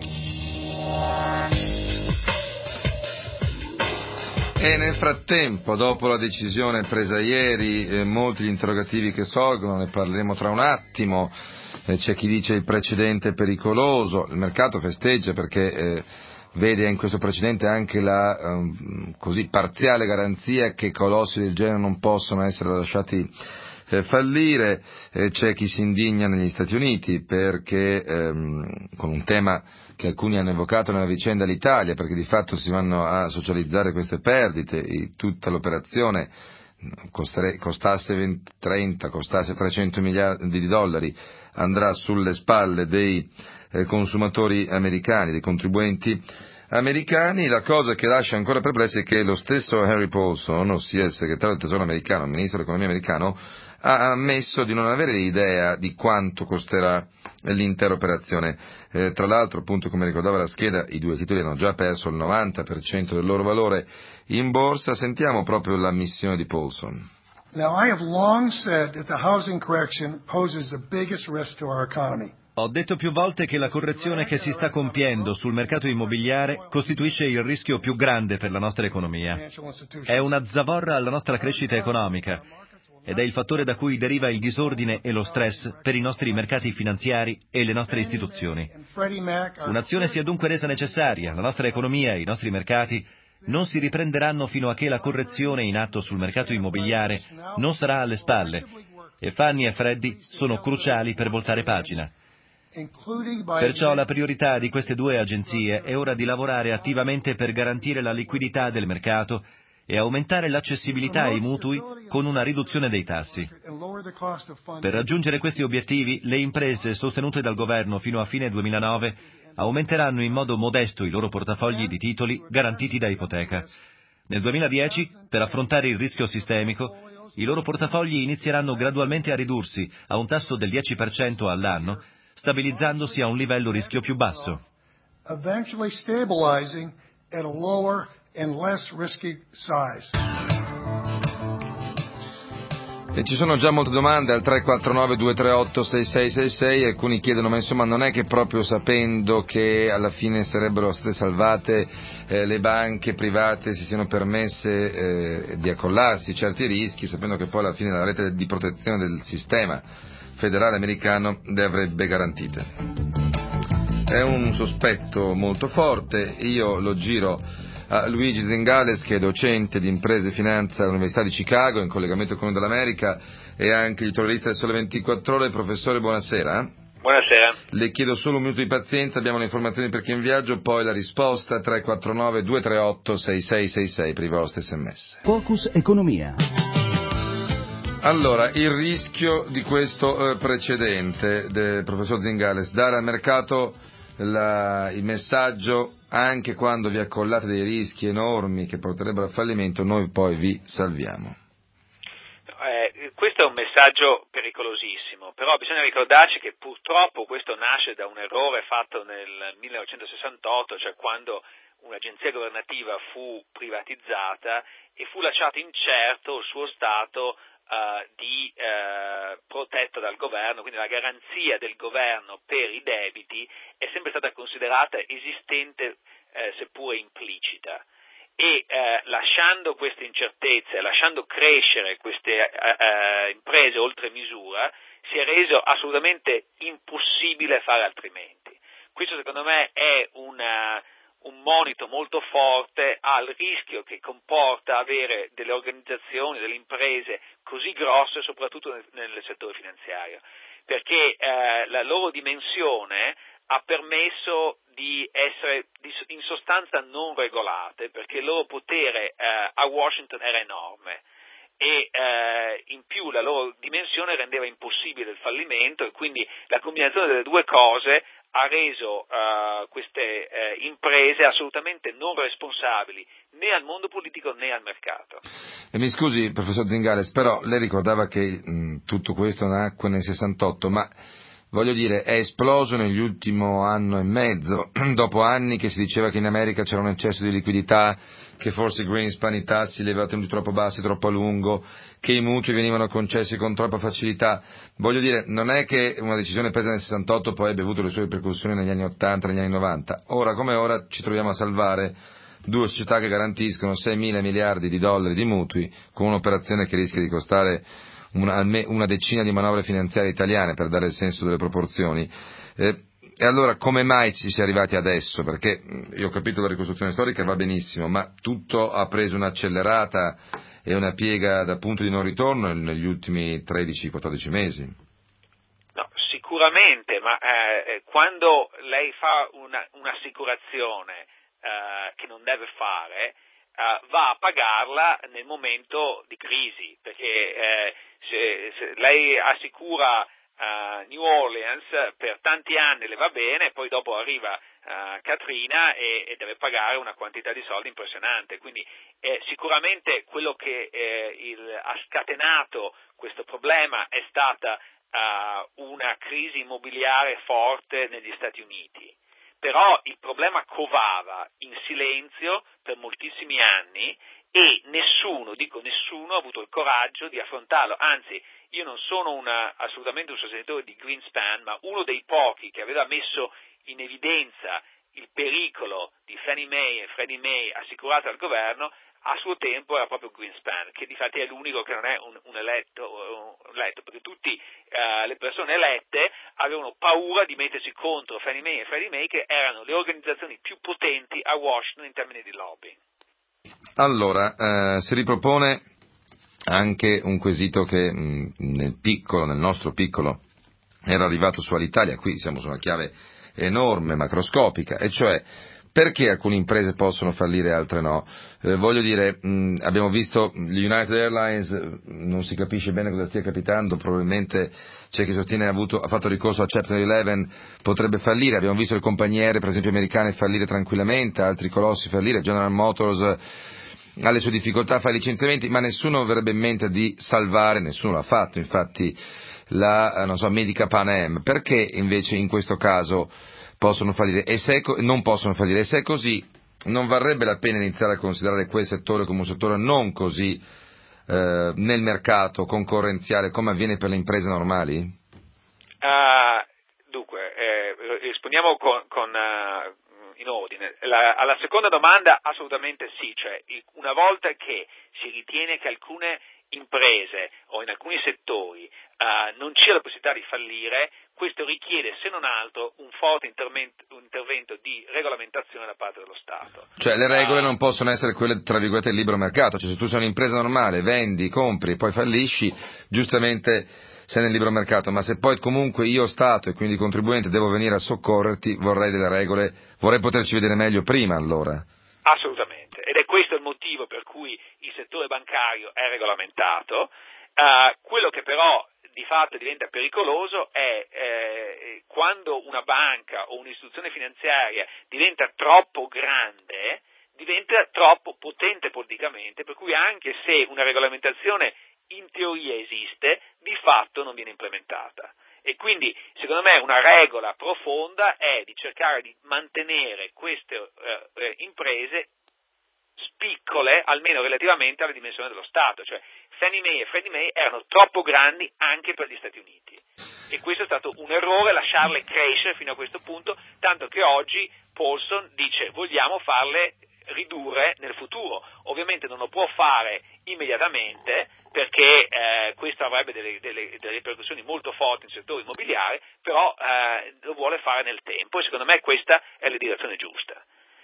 Speaker 2: E nel frattempo, dopo la decisione presa ieri, eh, molti gli interrogativi che sorgono, ne parleremo tra un attimo, eh, c'è chi dice il precedente è pericoloso, il mercato festeggia perché eh, vede in questo precedente anche la eh, così parziale garanzia che colossi del genere non possono essere lasciati eh, fallire, eh, c'è chi si indigna negli Stati Uniti perché ehm, con un tema che alcuni hanno evocato nella vicenda l'Italia, perché di fatto si vanno a socializzare queste perdite, e tutta l'operazione costare, costasse venti, trenta, costasse trecento miliardi di dollari, andrà sulle spalle dei eh, consumatori americani, dei contribuenti americani. La cosa che lascia ancora perplessi è che lo stesso Harry Paulson, ossia il segretario del Tesoro americano, il ministro dell'economia americano, ha ammesso di non avere idea di quanto costerà l'intera operazione. Eh, tra l'altro, appunto, come ricordava la scheda, i due titoli hanno già perso il novanta per cento del loro valore in borsa. Sentiamo proprio l'ammissione di Paulson.
Speaker 3: Now, I have long said that the housing correction poses the biggest risk to our economy.
Speaker 4: Ho detto più volte che la correzione che si sta compiendo sul mercato immobiliare costituisce il rischio più grande per la nostra economia. È una zavorra alla nostra crescita economica ed è il fattore da cui deriva il disordine e lo stress per i nostri mercati finanziari e le nostre istituzioni. Un'azione si è dunque resa necessaria. La nostra economia e i nostri mercati non si riprenderanno fino a che la correzione in atto sul mercato immobiliare non sarà alle spalle, e Fannie e Freddie sono cruciali per voltare pagina. Perciò la priorità di queste due agenzie è ora di lavorare attivamente per garantire la liquidità del mercato e aumentare l'accessibilità ai mutui con una riduzione dei tassi. Per raggiungere questi obiettivi, le imprese sostenute dal governo fino a fine duemilanove aumenteranno in modo modesto i loro portafogli di titoli garantiti da ipoteca. Nel duemiladieci, per affrontare il rischio sistemico, i loro portafogli inizieranno gradualmente a ridursi a un tasso del dieci per cento all'anno, stabilizzandosi a un livello rischio più basso.
Speaker 3: Eventually stabilizing at a lower and less risky size.
Speaker 2: E ci sono già molte domande al tre quattro nove due tre otto sei sei sei sei, alcuni chiedono ma insomma non è che proprio sapendo che alla fine sarebbero state salvate eh, le banche private si siano permesse eh, di accollarsi certi rischi, sapendo che poi alla fine la rete di protezione del sistema federale americano le avrebbe garantite. È un sospetto molto forte, io lo giro a Luigi Zingales, che è docente di imprese e finanza all'Università di Chicago, in collegamento con noi dall'America, e anche editorialista del Sole ventiquattro Ore. Professore, buonasera.
Speaker 11: Buonasera.
Speaker 2: Le chiedo solo un minuto di pazienza, abbiamo le informazioni per chi è in viaggio, poi la risposta tre quattro nove due tre otto sei sei sei sei per i vostri sms.
Speaker 1: Focus Economia.
Speaker 2: Allora, il rischio di questo eh, precedente del professor Zingales, dare al mercato la, il messaggio anche quando vi accollate dei rischi enormi che porterebbero al fallimento, noi poi vi salviamo.
Speaker 11: Eh, questo è un messaggio pericolosissimo, però bisogna ricordarci che purtroppo questo nasce da un errore fatto nel millenovecentosessantotto, cioè quando un'agenzia governativa fu privatizzata e fu lasciato incerto il suo stato Uh, di uh, protetto dal governo, quindi la garanzia del governo per i debiti è sempre stata considerata esistente uh, seppure implicita e uh, lasciando queste incertezze, lasciando crescere queste uh, uh, imprese oltre misura, si è reso assolutamente impossibile fare altrimenti. Questo secondo me è una un monito molto forte al rischio che comporta avere delle organizzazioni, delle imprese così grosse, soprattutto nel, nel settore finanziario, perché eh, la loro dimensione ha permesso di essere di, in sostanza non regolate, perché il loro potere eh, a Washington era enorme e eh, in più la loro dimensione rendeva impossibile il fallimento e quindi la combinazione delle due cose ha reso uh, queste uh, imprese assolutamente non responsabili né al mondo politico né al mercato.
Speaker 2: E mi scusi, professor Zingales, però lei ricordava che mh, tutto questo nacque nel sessantotto, ma voglio dire, è esploso negli ultimi anno e mezzo, dopo anni che si diceva che in America c'era un eccesso di liquidità, che forse Greenspan i tassi li aveva tenuti troppo bassi, troppo a lungo, che i mutui venivano concessi con troppa facilità. Voglio dire, non è che una decisione presa nel sessantotto poi abbia avuto le sue ripercussioni negli anni ottanta, negli anni novanta. Ora come ora ci troviamo a salvare due società che garantiscono seimila miliardi di dollari di mutui con un'operazione che rischia di costare una, una decina di manovre finanziarie italiane, per dare il senso delle proporzioni. Eh, E allora come mai ci si è arrivati adesso? Perché io ho capito la ricostruzione storica va benissimo, ma tutto ha preso un'accelerata e una piega da punto di non ritorno negli ultimi tredici quattordici mesi.
Speaker 11: No, sicuramente, ma eh, quando lei fa una, un'assicurazione eh, che non deve fare, eh, va a pagarla nel momento di crisi, perché eh, se, se lei assicura Uh, New Orleans per tanti anni le va bene, poi dopo arriva uh, Katrina e, e deve pagare una quantità di soldi impressionante, quindi eh, sicuramente quello che eh, il, ha scatenato questo problema è stata uh, una crisi immobiliare forte negli Stati Uniti, però il problema covava in silenzio per moltissimi anni e nessuno, dico nessuno, ha avuto il coraggio di affrontarlo, anzi io non sono una, assolutamente un sostenitore di Greenspan, ma uno dei pochi che aveva messo in evidenza il pericolo di Fannie Mae e Freddie Mae assicurato al governo a suo tempo era proprio Greenspan, che difatti è l'unico che non è un, un, eletto, un eletto, perché tutte uh, le persone elette avevano paura di mettersi contro Fannie Mae e Freddie Mae, che erano le organizzazioni più potenti a Washington in termini di lobby.
Speaker 2: Allora, eh, si ripropone anche un quesito che mh, nel piccolo, nel nostro piccolo, era arrivato su Alitalia, qui siamo su una chiave enorme, macroscopica, e cioè perché alcune imprese possono fallire e altre no? Eh, voglio dire, mh, abbiamo visto gli United Airlines, non si capisce bene cosa stia capitando, probabilmente c'è chi sostiene ha, avuto, ha fatto ricorso a Chapter undici, potrebbe fallire, abbiamo visto le compagnie aeree per esempio americane fallire tranquillamente, altri colossi fallire, General Motors ha le sue difficoltà a fare licenziamenti, ma nessuno avrebbe in mente di salvare, nessuno l'ha fatto, infatti la, non so, Medica Pan Am, perché invece in questo caso possono fallire e se non possono fallire, e se è così non varrebbe la pena iniziare a considerare quel settore come un settore non così eh, nel mercato concorrenziale come avviene per le imprese normali?
Speaker 11: Uh, dunque, eh, rispondiamo con, con uh... in ordine. La, alla seconda domanda assolutamente sì, cioè una volta che si ritiene che alcune imprese o in alcuni settori uh, non c'è la possibilità di fallire, questo richiede se non altro un forte intervento, un intervento di regolamentazione da parte dello Stato.
Speaker 2: Cioè le regole
Speaker 11: uh,
Speaker 2: non possono essere quelle tra virgolette del libero mercato, cioè se tu sei un'impresa normale, vendi, compri e poi fallisci, giustamente sei nel libero mercato, ma se poi comunque io Stato e quindi contribuente devo venire a soccorrerti, vorrei delle regole, vorrei poterci vedere meglio prima allora.
Speaker 11: Assolutamente, ed è questo il motivo per cui il settore bancario è regolamentato. Uh, quello che però di fatto diventa pericoloso è eh, quando una banca o un'istituzione finanziaria diventa troppo grande, diventa troppo potente politicamente, per cui anche se una regolamentazione in teoria esiste, di fatto non viene implementata. E quindi, secondo me, una regola profonda è di cercare di mantenere queste eh, imprese piccole, almeno relativamente alla dimensione dello Stato, cioè Fannie Mae e Freddie Mae erano troppo grandi anche per gli Stati Uniti e questo è stato un errore, lasciarle crescere fino a questo punto, tanto che oggi Paulson dice vogliamo farle ridurre nel futuro. Ovviamente non lo può fare immediatamente perché eh, questo avrebbe delle, delle, delle ripercussioni molto forti nel settore immobiliare, però eh, lo vuole fare nel tempo e secondo me questa è la direzione giusta.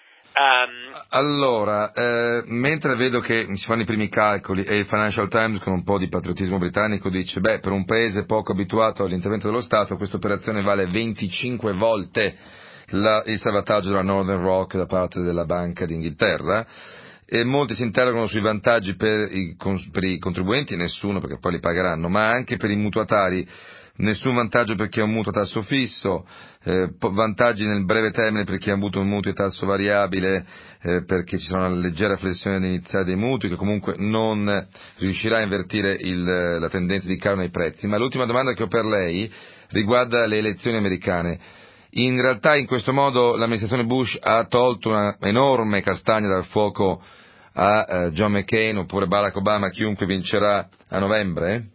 Speaker 11: Um,
Speaker 2: allora, eh, mentre vedo che si fanno i primi calcoli e il Financial Times con un po' di patriottismo britannico dice beh, per un paese poco abituato all'intervento dello Stato questa operazione vale venticinque volte la, il salvataggio della Northern Rock da parte della Banca d'Inghilterra, e molti si interrogano sui vantaggi per i, per i contribuenti, nessuno perché poi li pagheranno, ma anche per i mutuatari. Nessun vantaggio per chi ha un mutuo a tasso fisso, eh, vantaggi nel breve termine per chi ha avuto un mutuo a tasso variabile, eh, perché ci sarà una leggera flessione iniziale dei mutui che comunque non riuscirà a invertire il, la tendenza di calo nei prezzi. Ma l'ultima domanda che ho per lei riguarda le elezioni americane. In realtà in questo modo l'amministrazione Bush ha tolto una enorme castagna dal fuoco a eh, John McCain oppure Barack Obama, chiunque vincerà a novembre?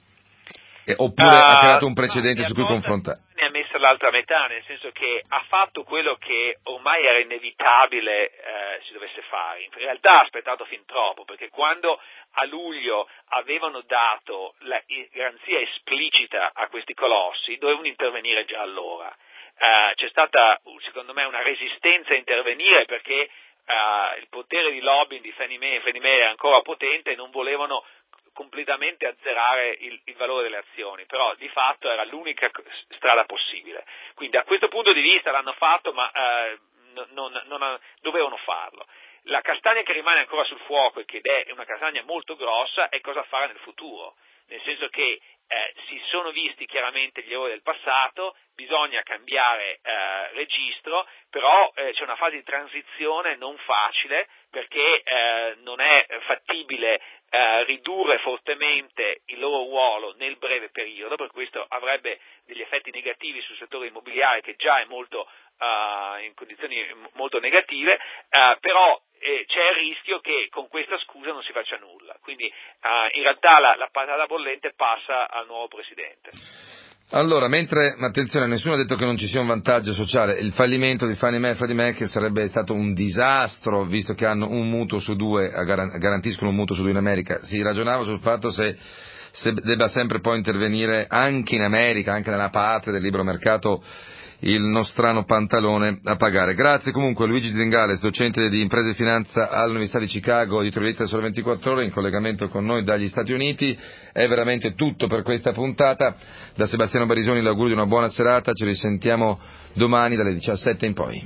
Speaker 2: Oppure uh, ha creato un precedente su cui confrontare?
Speaker 11: Ne ha messa l'altra metà, nel senso che ha fatto quello che ormai era inevitabile eh, si dovesse fare. In realtà ha aspettato fin troppo, perché quando a luglio avevano dato la garanzia esplicita a questi colossi, dovevano intervenire già allora. Uh, c'è stata, secondo me, una resistenza a intervenire perché uh, il potere di lobbying di Fannie Mae e Freddie Mae era ancora potente e non volevano completamente azzerare il, il valore delle azioni, però di fatto era l'unica strada possibile. Quindi da questo punto di vista l'hanno fatto, ma eh, non, non dovevano farlo. La castagna che rimane ancora sul fuoco, ed è una castagna molto grossa, è cosa fare nel futuro, nel senso che eh, si sono visti chiaramente gli errori del passato, bisogna cambiare eh, registro, però eh, c'è una fase di transizione non facile perché eh, non è fattibile eh, ridurre fortemente il loro ruolo nel breve periodo, per questo avrebbe degli effetti negativi sul settore immobiliare che già è molto uh, in condizioni molto negative, uh, però eh, c'è il rischio che con questa scusa non si faccia nulla, quindi uh, in realtà la, la patata bollente passa al nuovo presidente.
Speaker 2: Allora, mentre, attenzione, nessuno ha detto che non ci sia un vantaggio sociale, il fallimento di Fannie Mae e Freddie Mac sarebbe stato un disastro, visto che hanno un mutuo su due, garantiscono un mutuo su due in America. Si ragionava sul fatto se, se debba sempre poi intervenire anche in America, anche nella patria del libero mercato, il nostrano pantalone a pagare. Grazie comunque a Luigi Zingales, docente di impresa e finanza all'Università di Chicago, editorialista del Sole ventiquattro Ore, in collegamento con noi dagli Stati Uniti. È veramente tutto per questa puntata. Da Sebastiano Barisoni l'augurio di una buona serata, ci risentiamo domani dalle diciassette in poi.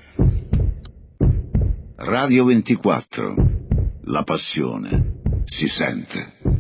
Speaker 1: Radio ventiquattro, la passione si sente.